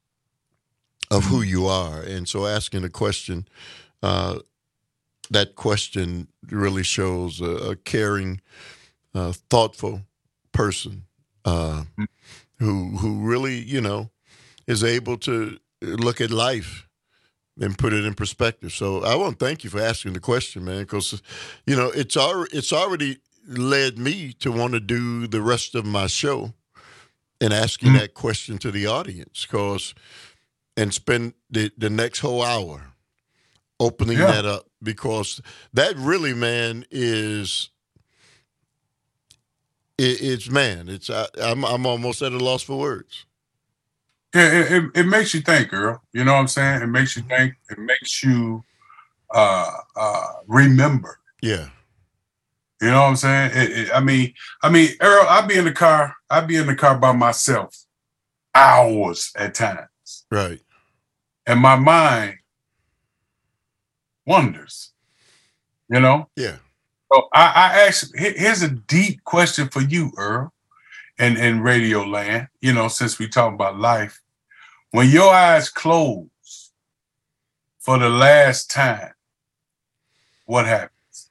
Speaker 19: of who you are. And so asking a question, uh, that question really shows a, a caring, uh, thoughtful person uh, who who really, you know, is able to look at life and put it in perspective. So I want to thank you for asking the question, man, because, you know, it's al- it's already led me to want to do the rest of my show and asking mm-hmm. that question to the audience, because and spend the, the next whole hour opening yeah. that up, because that really, man, is it, it's man, it's I, I'm I'm almost at a loss for words.
Speaker 18: Yeah, it, it, it makes you think, girl. You know what I'm saying? It makes you think. It makes you uh, uh, remember.
Speaker 19: Yeah.
Speaker 18: You know what I'm saying? It, it, I mean, I mean, Earl, I'd be in the car. I'd be in the car by myself, hours at times.
Speaker 19: Right.
Speaker 18: And my mind wonders. You know?
Speaker 19: Yeah.
Speaker 18: So I, I actually, here's a deep question for you, Earl, and in Radio Land. You know, since we talk about life. When your eyes close for the last time, what happens?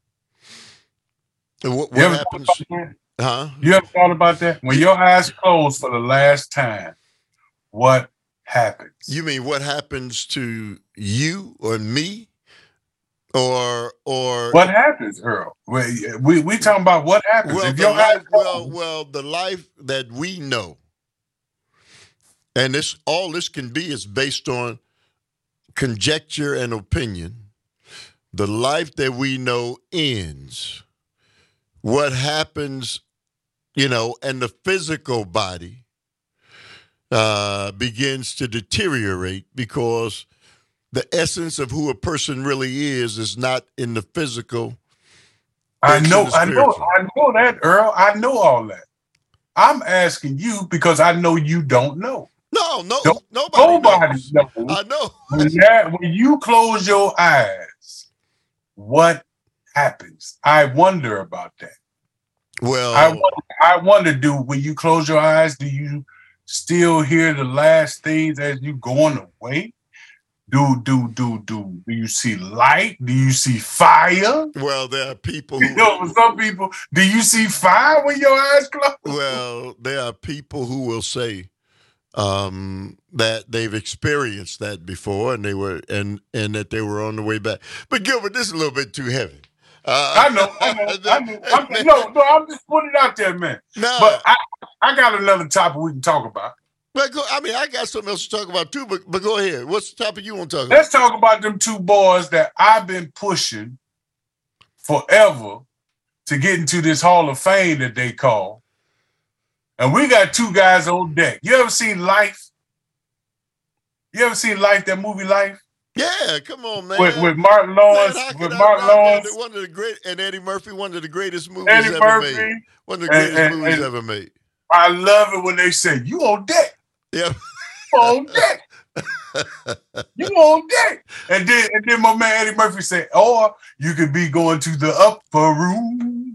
Speaker 19: What, what happens? Huh?
Speaker 18: You ever thought about that? When your eyes close for the last time, what happens?
Speaker 19: You mean what happens to you or me, or or
Speaker 18: what happens, Earl? We we, we talking about what happens.
Speaker 19: Well,
Speaker 18: if
Speaker 19: the
Speaker 18: your
Speaker 19: life,
Speaker 18: eyes close,
Speaker 19: well, well, the life that we know. And this, all this can be is based on conjecture and opinion. The life that we know ends. What happens, you know, and the physical body uh, begins to deteriorate because the essence of who a person really is is not in the physical.
Speaker 18: I know, I know, I know that, Earl. I know all that. I'm asking you because I know you don't know.
Speaker 19: No, no,
Speaker 18: no
Speaker 19: nobody,
Speaker 18: nobody
Speaker 19: knows.
Speaker 18: knows.
Speaker 19: I know.
Speaker 18: when, that, when you close your eyes, what happens? I wonder about that.
Speaker 19: Well,
Speaker 18: I wonder, I wonder, do when you close your eyes, do you still hear the last things as you going away? Do do do do do you see light? Do you see fire?
Speaker 19: Well, there are people who,
Speaker 18: you know, for some people, do you see fire when your eyes close?
Speaker 19: Well, there are people who will say um, that they've experienced that before, and they were and and that they were on the way back. But Gilbert, this is a little bit too heavy. Uh,
Speaker 18: I know, I know, I know. I'm, no, no, I'm just putting it out there, man.
Speaker 19: No.
Speaker 18: But I, I got another topic we can talk about.
Speaker 19: But go, I mean, I got something else to talk about too. But but go ahead. What's the topic you want to talk about?
Speaker 18: Let's talk about them two boys that I've been pushing forever to get into this Hall of Fame that they call. And we got two guys on deck. You ever seen Life? You ever seen Life, that movie Life?
Speaker 19: Yeah, come on, man.
Speaker 18: With, with Martin Lawrence,
Speaker 19: Man,
Speaker 18: with Martin Lawrence.
Speaker 19: One of the great, and Eddie Murphy, one of the greatest movies
Speaker 18: Eddie
Speaker 19: ever
Speaker 18: Murphy.
Speaker 19: made. One of the
Speaker 18: And-
Speaker 19: greatest
Speaker 18: and-
Speaker 19: movies
Speaker 18: and-
Speaker 19: ever made.
Speaker 18: I love it when they say, you on deck.
Speaker 19: Yeah.
Speaker 18: You on deck. You on deck. And then and then my man Eddie Murphy said, or you could be going to the upper room.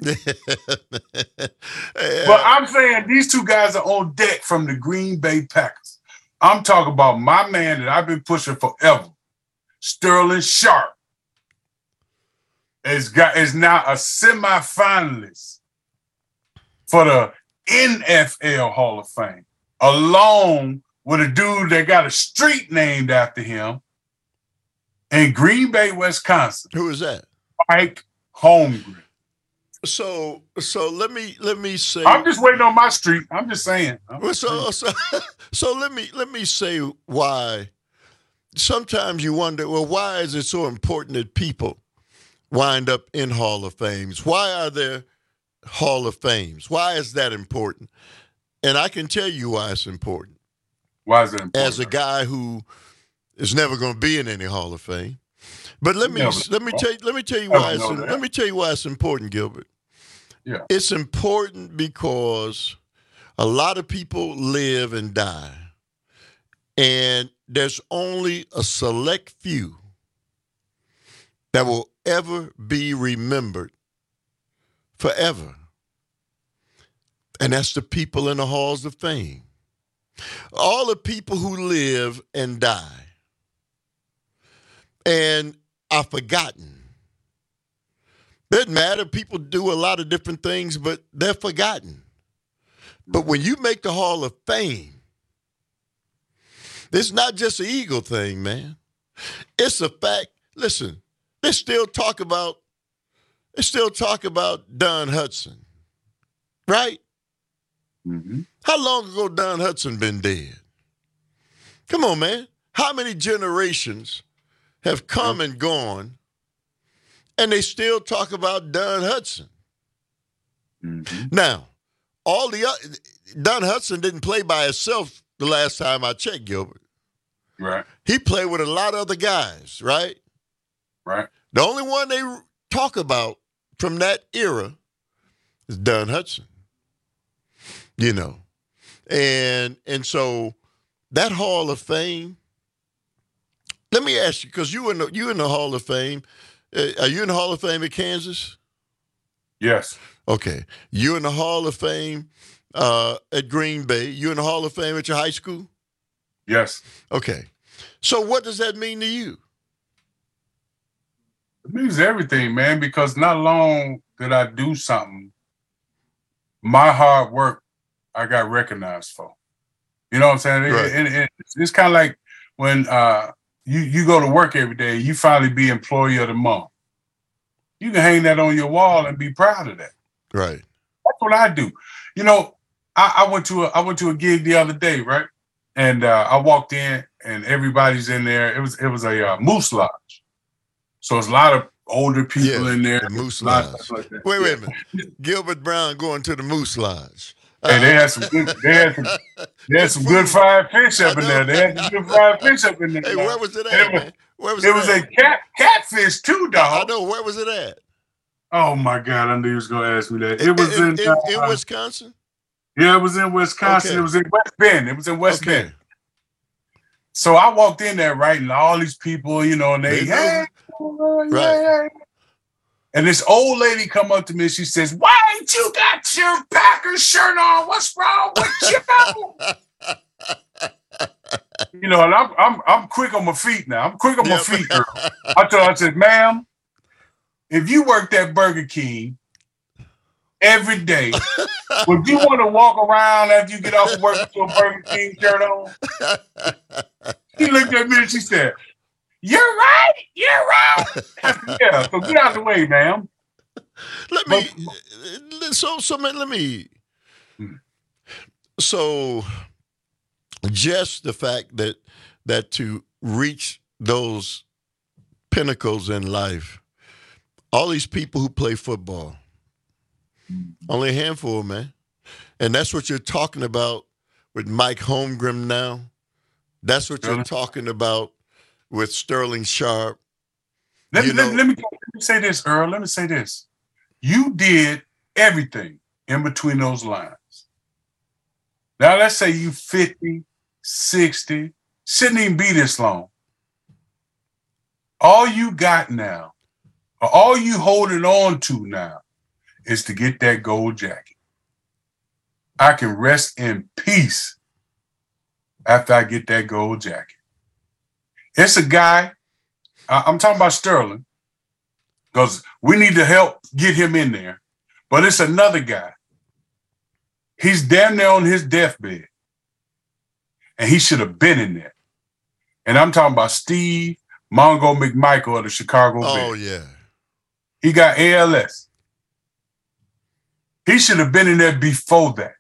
Speaker 18: But I'm saying these two guys are on deck from the Green Bay Packers. I'm talking about my man that I've been pushing forever, Sterling Sharp, is got is now a semifinalist for the N F L Hall of Fame, along with a dude that got a street named after him in Green Bay, Wisconsin.
Speaker 19: Who is that?
Speaker 18: Mike Holmgren.
Speaker 19: So, so let me let me say.
Speaker 18: I'm just waiting on my street. I'm just saying. I'm
Speaker 19: Well,
Speaker 18: just
Speaker 19: so,
Speaker 18: saying.
Speaker 19: so, so let me let me say why. Sometimes you wonder, well, why is it so important that people wind up in Hall of Fames? Why are there Hall of Fames? Why is that important? And I can tell you why it's important.
Speaker 18: Why is it important?
Speaker 19: As a guy who is never going to be in any Hall of Fame, but let me
Speaker 18: Never.
Speaker 19: let me tell you, let me tell you
Speaker 18: Never
Speaker 19: why it's
Speaker 18: know that.
Speaker 19: let me tell you why it's important, Gilbert.
Speaker 18: Yeah.
Speaker 19: It's important because a lot of people live and die, and there's only a select few that will ever be remembered forever. And that's the people in the halls of fame. All the people who live and die and are forgotten. Doesn't matter. People do a lot of different things, but they're forgotten. But when you make the Hall of Fame, it's not just an ego thing, man. It's a fact. Listen, they still talk about, they still talk about Don Hudson, right?
Speaker 18: Mm-hmm.
Speaker 19: How long ago Don Hudson been dead? Come on, man. How many generations have come and gone, and they still talk about Don Hudson?
Speaker 18: Mm-hmm.
Speaker 19: Now, all the other, Don Hudson didn't play by himself the last time I checked, Gilbert.
Speaker 18: Right.
Speaker 19: He played with a lot of other guys, right?
Speaker 18: Right.
Speaker 19: The only one they talk about from that era is Don Hudson. You know, and and so that Hall of Fame. Let me ask you, because you in the you in the Hall of Fame. Uh, are you in the Hall of Fame at Kansas?
Speaker 18: Yes.
Speaker 19: Okay, you in the Hall of Fame uh, at Green Bay. You in the Hall of Fame at your high school?
Speaker 18: Yes.
Speaker 19: Okay, so what does that mean to you?
Speaker 18: It means everything, man, because not long did I do something, my hard work I got recognized for. You know what I'm saying? It-
Speaker 19: Right.
Speaker 18: it- it- it's it's kind of like when uh, you, you go to work every day, you finally be employee of the month. You can hang that on your wall and be proud of that.
Speaker 19: Right.
Speaker 18: That's what I do. You know, I, I went to a I went to a gig the other day, right? And uh, I walked in, and everybody's in there. It was it was a uh, Moose Lodge, so it's a lot of older people
Speaker 19: Yeah,
Speaker 18: in there.
Speaker 19: the Moose
Speaker 18: a lot of
Speaker 19: Lodge.
Speaker 18: stuff like that.
Speaker 19: Wait, wait a
Speaker 18: Yeah.
Speaker 19: minute. Gilbert Brown going to the Moose Lodge.
Speaker 18: Hey, they had some good. They had some. They had some good fried fish up in there. They had some good fried fish up in there.
Speaker 19: Hey,
Speaker 18: man.
Speaker 19: where was it
Speaker 18: And
Speaker 19: at,
Speaker 18: was-
Speaker 19: man? Where was
Speaker 18: it
Speaker 19: it
Speaker 18: was
Speaker 19: at?
Speaker 18: a cat catfish too,
Speaker 19: I
Speaker 18: dog.
Speaker 19: know. Where was it at?
Speaker 18: Oh my God! I knew you was gonna ask me that. It was
Speaker 19: in,
Speaker 18: in,
Speaker 19: in,
Speaker 18: uh,
Speaker 19: in Wisconsin.
Speaker 18: Yeah, it was in Wisconsin.
Speaker 19: Okay.
Speaker 18: It was in West Bend. It was in West
Speaker 19: Okay.
Speaker 18: Bend. So I walked in there, right, and all these people, you know, and they,
Speaker 19: They know.
Speaker 18: hey, oh, yeah,
Speaker 19: Right.
Speaker 18: yeah. And this old lady come up to me and she says, "Why ain't you got your Packers shirt on? What's wrong with you?" You know, and I'm I'm I'm quick on my feet now. I'm quick on my yep. feet, girl. I told her, I said, "Ma'am, if you worked at Burger King every day, would you want to walk around after you get off of work with your Burger King shirt on?" She looked at me and she said, "You're right. You're right." I said, "Yeah, so get out of the way, ma'am."
Speaker 19: Let me, but, so, so, man, let me, so just the fact that, that to reach those pinnacles in life, all these people who play football, only a handful, man. And that's what you're talking about with Mike Holmgren now. That's what you're talking about with Sterling Sharp.
Speaker 18: Let me, let, let, me, let me say this, Earl. Let me say this. You did everything in between those lines. Now, let's say you fifty, sixty, shouldn't even be this long. All you got now, or all you holding on to now, is to get that gold jacket. I can rest in peace after I get that gold jacket. It's a guy, I'm talking about Sterling, because we need to help get him in there. But it's another guy. He's damn near on his deathbed. And he should have been in there. And I'm talking about Steve Mongo McMichael of the Chicago Bears.
Speaker 19: Oh, yeah.
Speaker 18: He got A L S. He should have been in there before that.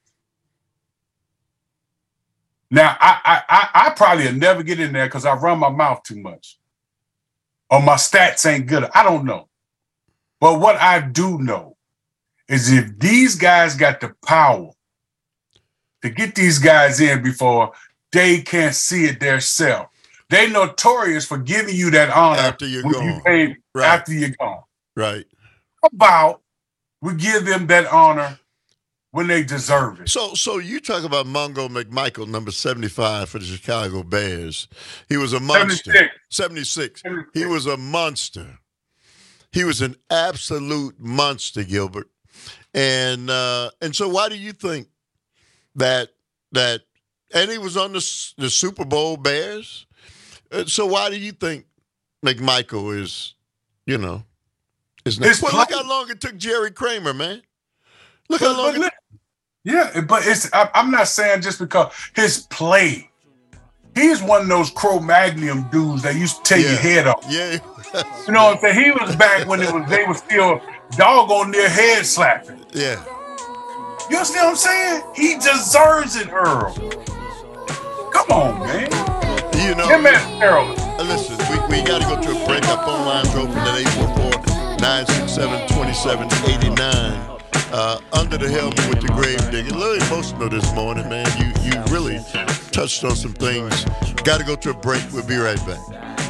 Speaker 18: Now, I I I probably will never get in there because I run my mouth too much. Or my stats ain't good. I don't know. But what I do know is if these guys got the power to get these guys in before they can't see it themselves, they notorious for giving you that honor
Speaker 19: after you're
Speaker 18: when
Speaker 19: gone.
Speaker 18: You paid
Speaker 19: Right.
Speaker 18: after you're gone.
Speaker 19: Right.
Speaker 18: How about we give them that honor when they deserve it?
Speaker 19: So so you talk about Mongo McMichael, number seventy-five for the Chicago Bears. He was a monster.
Speaker 18: seventy-six.
Speaker 19: seventy-six. He was a monster. He was an absolute monster, Gilbert. And uh, and so why do you think that that and he was on the, the Super Bowl Bears? Uh, so why do you think McMichael is, you know, is not? Well, look how long it took Jerry Kramer, man. Look
Speaker 18: But-
Speaker 19: how long
Speaker 18: but
Speaker 19: it
Speaker 18: look- Yeah, but it's I, I'm not saying just because his play. He's one of those Cro-Magnon dudes that used to tear your head off.
Speaker 19: Yeah.
Speaker 18: You know what I'm saying? He was back when it was they were still doggone near head slapping.
Speaker 19: Yeah.
Speaker 18: You understand what I'm saying? He deserves it, Earl. Come on, man.
Speaker 19: You know,
Speaker 18: Him and Harold.
Speaker 19: Uh, listen, we, we got to go to a break. Our phone lines are open at eight four four, nine six seven, two seven eight nine. Uh, under the helmet with the grave digger. A little emotional this morning, man. You you really touched on some things. Got to go to a break. We'll be right back.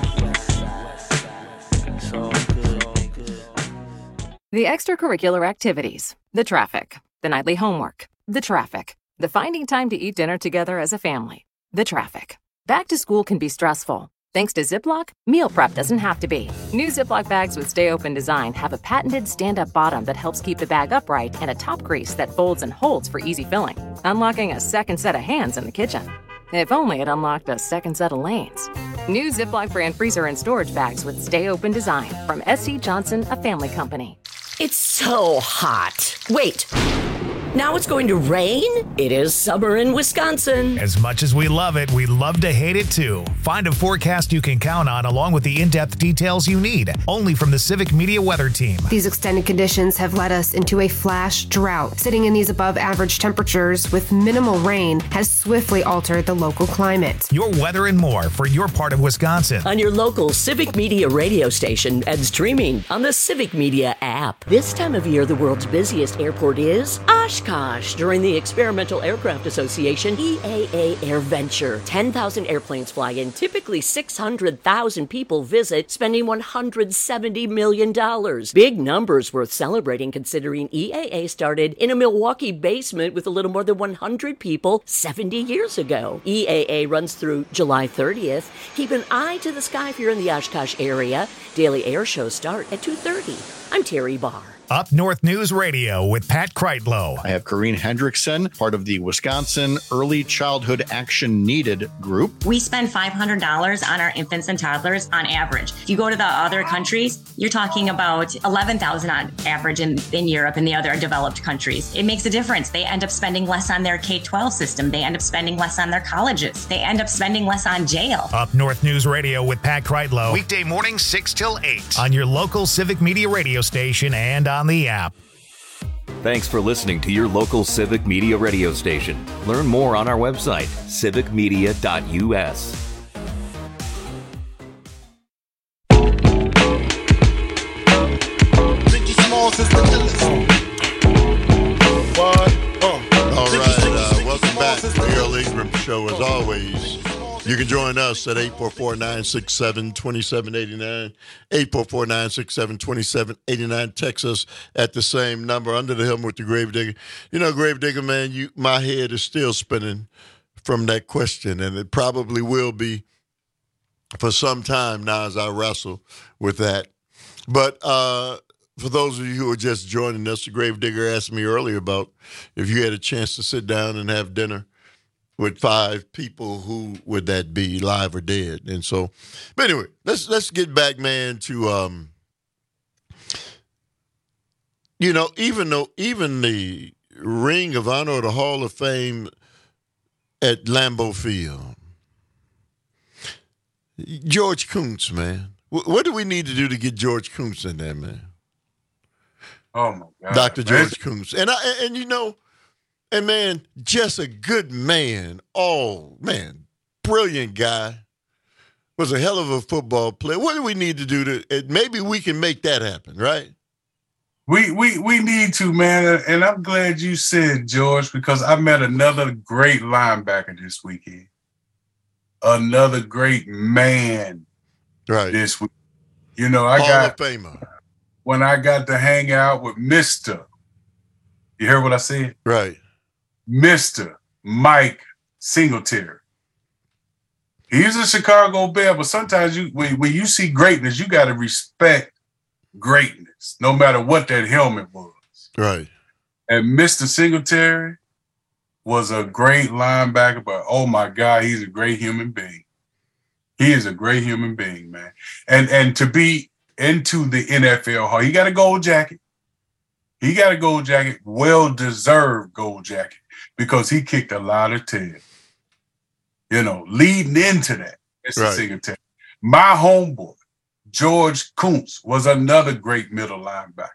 Speaker 4: The extracurricular activities, the traffic, the nightly homework, the traffic, the finding time to eat dinner together as a family, the traffic. Back to school can be stressful. Thanks to Ziploc, meal prep doesn't have to be. New Ziploc bags with Stay Open design have a patented stand-up bottom that helps keep the bag upright and a top crease that folds and holds for easy filling, unlocking a second set of hands in the kitchen. If only it unlocked a second set of lanes. New Ziploc brand freezer and storage bags with Stay Open design from S C Johnson, a family company.
Speaker 20: It's so hot. Wait. Now it's going to rain? It is summer in Wisconsin.
Speaker 1: As much as we love it, we love to hate it too. Find a forecast you can count on along with the in-depth details you need, only from the Civic Media Weather Team.
Speaker 21: These extended conditions have led us into a flash drought. Sitting in these above average temperatures with minimal rain has swiftly altered the local climate.
Speaker 1: Your weather and more for your part of Wisconsin.
Speaker 20: On your local Civic Media radio station and streaming on the Civic Media app. This time of year, the world's busiest airport is Oshkosh. Oshkosh during the Experimental Aircraft Association E A A Air Venture. ten thousand airplanes fly in, typically six hundred thousand people visit, spending one hundred seventy million dollars. Big numbers worth celebrating considering E A A started in a Milwaukee basement with a little more than one hundred people seventy years ago. E A A runs through July thirtieth. Keep an eye to the sky if you're in the Oshkosh area. Daily air shows start at two thirty. I'm Terry Barr.
Speaker 1: Up North News Radio with Pat Kreitlow.
Speaker 6: I have Corrine Hendrickson, part of the Wisconsin Early Childhood Action Needed group.
Speaker 15: We spend five hundred dollars on our infants and toddlers on average. If you go to the other countries, you're talking about eleven thousand dollars on average in, in Europe and the other developed countries. It makes a difference. They end up spending less on their K twelve system. They end up spending less on their colleges. They end up spending less on jail.
Speaker 1: Up North News Radio with Pat Kreitlow. Weekday mornings six till eight on your local Civic Media radio station and on the app.
Speaker 12: Thanks for listening to your local Civic Media radio station. Learn more on our website, civic media dot u s.
Speaker 19: All right, uh, welcome back to the Earl Ingram Show. As always, you can join us at eight four four, nine six seven, two seven eight nine, eight four four, nine six seven, two seven eight nine. Text us at the same number. Under the helmet with the Gravedigger. You know, Gravedigger, man, you my head is still spinning from that question, and it probably will be for some time now as I wrestle with that. But uh, for those of you who are just joining us, the Gravedigger asked me earlier about if you had a chance to sit down and have dinner with five people, who would that be, live or dead? And so, but anyway, let's let's get back, man, to um, you know, even though even the Ring of Honor or the Hall of Fame at Lambeau Field, George Kunz, man, what do we need to do to get George Kunz in there, man?
Speaker 18: Oh my God,
Speaker 19: Doctor George Kunz, and I and you know. And, man, just a good man. Oh, man, brilliant guy. Was a hell of a football player. What do we need to do to – maybe we can make that happen, right?
Speaker 18: We we we need to, man. And I'm glad you said, George, because I met another great linebacker this weekend. Another great man
Speaker 19: right
Speaker 18: this week. You know, I
Speaker 19: Hall
Speaker 18: got
Speaker 19: of Famer.
Speaker 18: When I got to hang out with Mister You heard what I said?
Speaker 19: Right.
Speaker 18: Mister Mike Singletary. He's a Chicago Bear, but sometimes you when, when you see greatness, you got to respect greatness, no matter what that helmet was.
Speaker 19: Right.
Speaker 18: And Mister Singletary was a great linebacker, but oh my God, he's a great human being. He is a great human being, man. And and to be into the N F L Hall, he got a gold jacket. He got a gold jacket, well-deserved gold jacket, because he kicked a lot of tail. You know, leading into that, Mister
Speaker 19: Right.
Speaker 18: Singletary. My homeboy, George Kunz, was another great middle linebacker.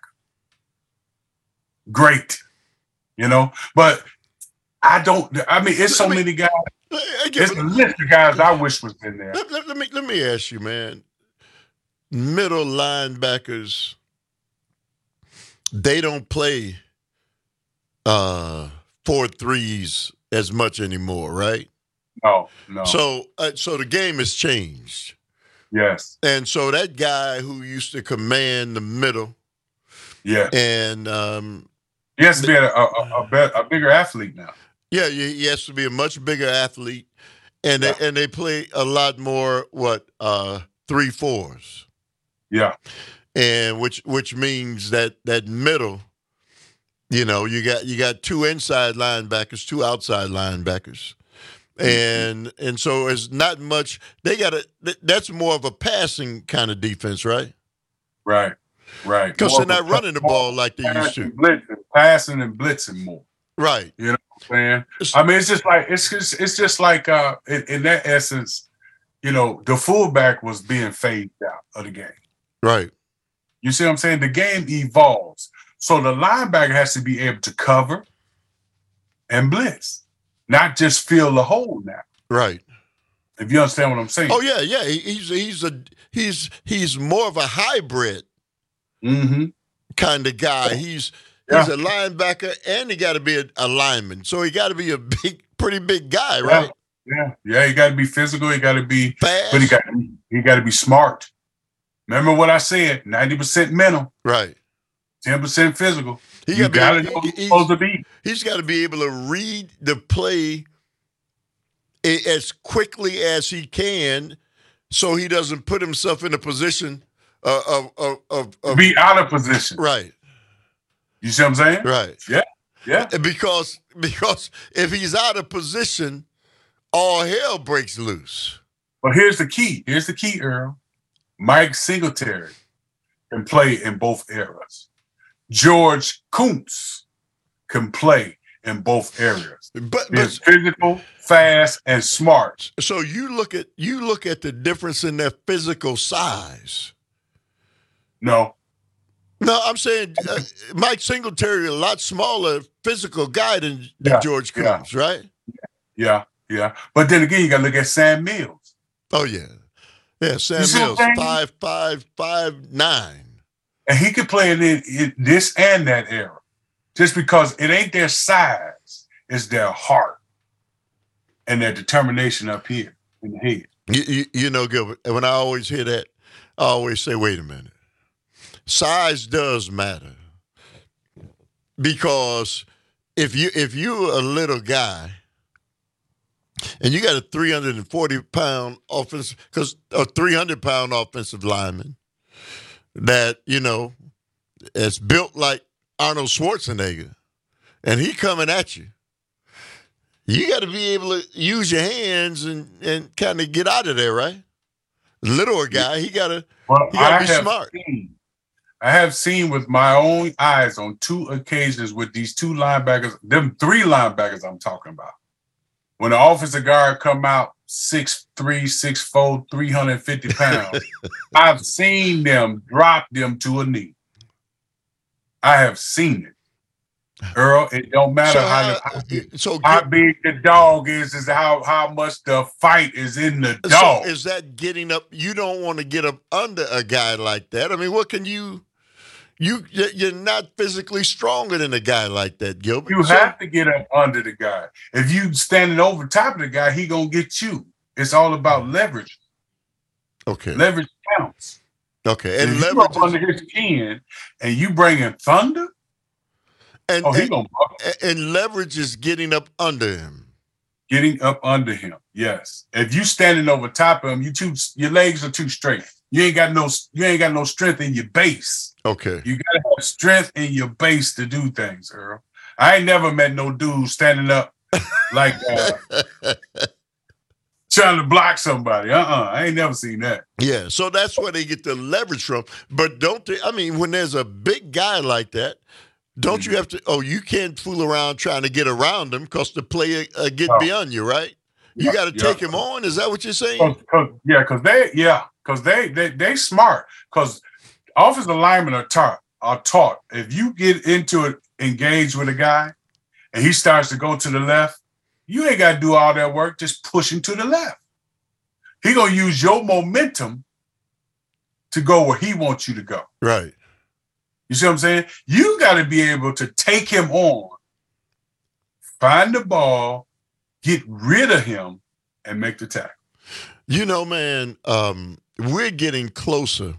Speaker 18: Great, you know, but I don't, I mean, it's so
Speaker 19: I mean,
Speaker 18: many guys.
Speaker 19: I get-
Speaker 18: It's a list of guys I wish was in there.
Speaker 19: Let, let- let me let me ask you, man. Middle linebackers, they don't play uh, four threes as much anymore, right?
Speaker 18: No, no.
Speaker 19: So, uh, so the game has changed.
Speaker 18: Yes.
Speaker 19: And so that guy who used to command the middle,
Speaker 18: yeah,
Speaker 19: and um,
Speaker 18: he has to be a, a, a, bet- a bigger athlete now.
Speaker 19: yeah, he he has to be a much bigger athlete, and they, and they play a lot more what uh, three fours.
Speaker 18: Yeah.
Speaker 19: And which which means that that middle, you know, you got you got two inside linebackers, two outside linebackers. And and so it's not much. They got a that's more of a passing kind of defense, right?
Speaker 18: Right. Right.
Speaker 19: Because
Speaker 18: More
Speaker 19: they're
Speaker 18: of
Speaker 19: not
Speaker 18: a-
Speaker 19: running the ball like they used to.
Speaker 18: Blitzing, passing and blitzing more.
Speaker 19: Right.
Speaker 18: You know what I'm saying? I mean, it's just like it's just it's just like uh in, in that essence, you know, the fullback was being phased out of the game.
Speaker 19: Right.
Speaker 18: You see what I'm saying? The game evolves. So the linebacker has to be able to cover and blitz, not just fill the hole now.
Speaker 19: Right.
Speaker 18: If you understand what I'm saying.
Speaker 19: Oh yeah, yeah. He- He's he's a he's he's more of a hybrid
Speaker 18: Mm-hmm.
Speaker 19: kind of guy. He's He's
Speaker 18: Yeah.
Speaker 19: a linebacker, and he got to be a, a lineman. So he got to be a big, pretty big guy, right?
Speaker 18: Yeah, yeah. He got to be physical. He got to be
Speaker 19: fast,
Speaker 18: but he got he got to be smart. Remember what I said? Ninety percent mental,
Speaker 19: right?
Speaker 18: Ten percent physical.
Speaker 19: He
Speaker 18: you got to
Speaker 19: be,
Speaker 18: know what
Speaker 19: he,
Speaker 18: you're supposed to be.
Speaker 19: He's got to be able to read the play a- as quickly as he can, so he doesn't put himself in a position uh, of, of, of, of
Speaker 18: be out of position.
Speaker 19: Right.
Speaker 18: You see what I'm saying?
Speaker 19: Right.
Speaker 18: Yeah. Yeah.
Speaker 19: Because because if he's out of position, all hell breaks loose.
Speaker 18: But here's the key. Here's the key, Earl. Mike Singletary can play in both eras. George Kuntz can play in both areas.
Speaker 19: But,
Speaker 18: He's physical, fast, and smart.
Speaker 19: So you look at you look at the difference in their physical size.
Speaker 18: No.
Speaker 19: No, I'm saying uh, Mike Singletary a lot smaller physical guy than, than
Speaker 18: Yeah,
Speaker 19: George
Speaker 18: yeah.
Speaker 19: Kuntz, right?
Speaker 18: Yeah, yeah. But then again, you got to look at Sam Mills.
Speaker 19: Oh yeah, yeah. Sam
Speaker 18: You see what I'm
Speaker 19: Mills,
Speaker 18: saying?
Speaker 19: five five five nine.
Speaker 18: And he could play in, it, in this and that era. Just because it ain't their size, it's their heart and their determination up here in the head.
Speaker 19: You, you, you know, Gilbert, when I always hear that, I always say, wait a minute. Size does matter. Because if you if you're a little guy and you got a three hundred forty pound offensive, because a three hundred pound offensive lineman that, you know, is built like Arnold Schwarzenegger, and he coming at you, you got to be able to use your hands and, and kind of get out of there, right? Littler guy, he got to
Speaker 18: Well,
Speaker 19: he got
Speaker 18: I
Speaker 19: to be
Speaker 18: have
Speaker 19: smart.
Speaker 18: Seen, I have seen with my own eyes on two occasions with these two linebackers, them three linebackers I'm talking about. When the offensive guard come out six three, six four, three hundred fifty pounds, I've seen them drop them to a knee. I have seen it. Earl, it don't matter
Speaker 19: So,
Speaker 18: how,
Speaker 19: uh,
Speaker 18: how, big,
Speaker 19: so
Speaker 18: how big the dog is, is how, how much the fight is in the dog.
Speaker 19: So is that getting up? You don't want to get up under a guy like that. I mean, what can you? You you're not physically stronger than a guy like that, Gilbert.
Speaker 18: You
Speaker 19: So-
Speaker 18: have to get up under the guy. If you standing over top of the guy, he gonna get you. It's all about leverage.
Speaker 19: Okay.
Speaker 18: Leverage counts.
Speaker 19: Okay,
Speaker 18: And
Speaker 19: and
Speaker 18: if you
Speaker 19: leverage
Speaker 18: up under his chin and you bring in thunder,
Speaker 19: and,
Speaker 18: oh, he
Speaker 19: and,
Speaker 18: gonna
Speaker 19: and leverage is getting up under him.
Speaker 18: getting up under him. Yes. If you standing over top of him, you too your legs are too straight. You ain't got no you ain't got no strength in your base.
Speaker 19: Okay.
Speaker 18: You gotta have strength in your base to do things, Earl. I ain't never met no dude standing up like uh, trying to block somebody. Uh-uh. I ain't never seen that.
Speaker 19: Yeah, so that's where they get the leverage from. But don't they, I mean, when there's a big guy like that, don't
Speaker 18: Mm-hmm.
Speaker 19: you have to, oh, you can't fool around trying to get around him because the player uh, get
Speaker 18: No.
Speaker 19: beyond you, right? You
Speaker 18: Yeah,
Speaker 19: got to
Speaker 18: yeah.
Speaker 19: take him on. Is that what you're saying?
Speaker 18: Cause, 'cause- yeah, because they, yeah, because they, they, they smart. Because offensive linemen are taught, are taught. If you get into it, engage with a guy, and he starts to go to the left, you ain't got to do all that work. Just push him to the left. He gonna use your momentum to go where he wants you to go.
Speaker 19: Right.
Speaker 18: You see what I'm saying? You got to be able to take him on, find the ball, get rid of him, and make the tackle.
Speaker 19: You know, man, um, we're getting closer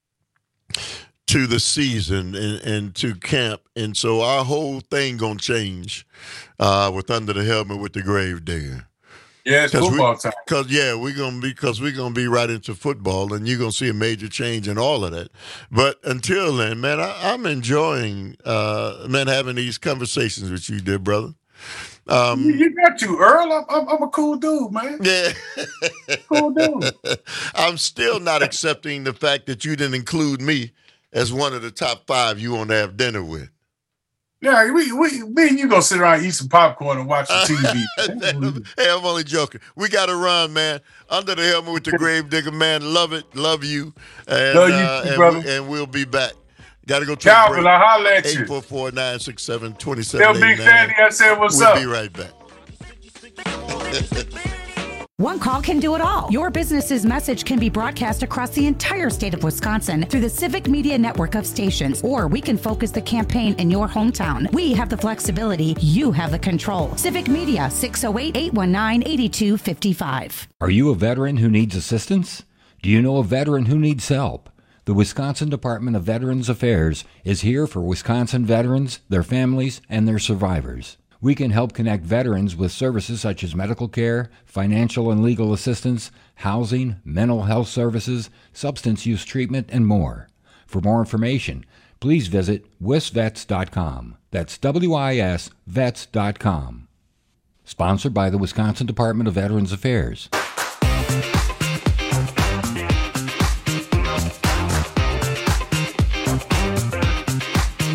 Speaker 19: to the season and, and to camp, and so our whole thing gonna change uh, with Under the Helmet with the Gravedigger.
Speaker 18: Yeah, it's football time.
Speaker 19: Because yeah, we're gonna be because we're gonna be right into football, and you're gonna see a major change in all of that. But until then, man, I, I'm enjoying uh, man having these conversations with you, dear brother. Um,
Speaker 18: you, you got to, Earl. I'm, I'm, I'm a cool dude, man.
Speaker 19: Yeah,
Speaker 18: cool dude.
Speaker 19: I'm still not accepting the fact that you didn't include me as one of the top five you want to have dinner with.
Speaker 18: Yeah, we, we, me and you gonna sit around, eat some popcorn, and watch some T V.
Speaker 19: Hey, I'm only joking. We got to run, man. Under the Helmet with the Gravedigger, man. Love it. Love you. And,
Speaker 18: Love you
Speaker 19: uh,
Speaker 18: too,
Speaker 19: and,
Speaker 18: brother.
Speaker 19: we, and we'll be back. Got to go to
Speaker 18: Calvin, I'll holler at you.
Speaker 19: eight four four, nine six seven, two
Speaker 18: Tell
Speaker 19: seven eight nine.
Speaker 18: Big Sandy I said what's
Speaker 19: we'll
Speaker 18: up.
Speaker 19: We'll be right back.
Speaker 16: One call can do it all. Your business's message can be broadcast across the entire state of Wisconsin through the Civic Media network of stations, or we can focus the campaign in your hometown. We have the flexibility. You have the control. Civic Media, six oh eight, eight one nine, eight two five five.
Speaker 17: Are you a veteran who needs assistance? Do you know a veteran who needs help? The Wisconsin Department of Veterans Affairs is here for Wisconsin veterans, their families, and their survivors. We can help connect veterans with services such as medical care, financial and legal assistance, housing, mental health services, substance use treatment, and more. For more information, please visit wis vets dot com. That's W I S vets dot com. Sponsored by the Wisconsin Department of Veterans Affairs.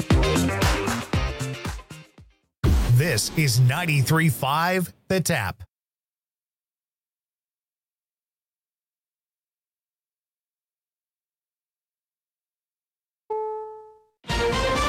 Speaker 1: This is ninety-three point five The Tap.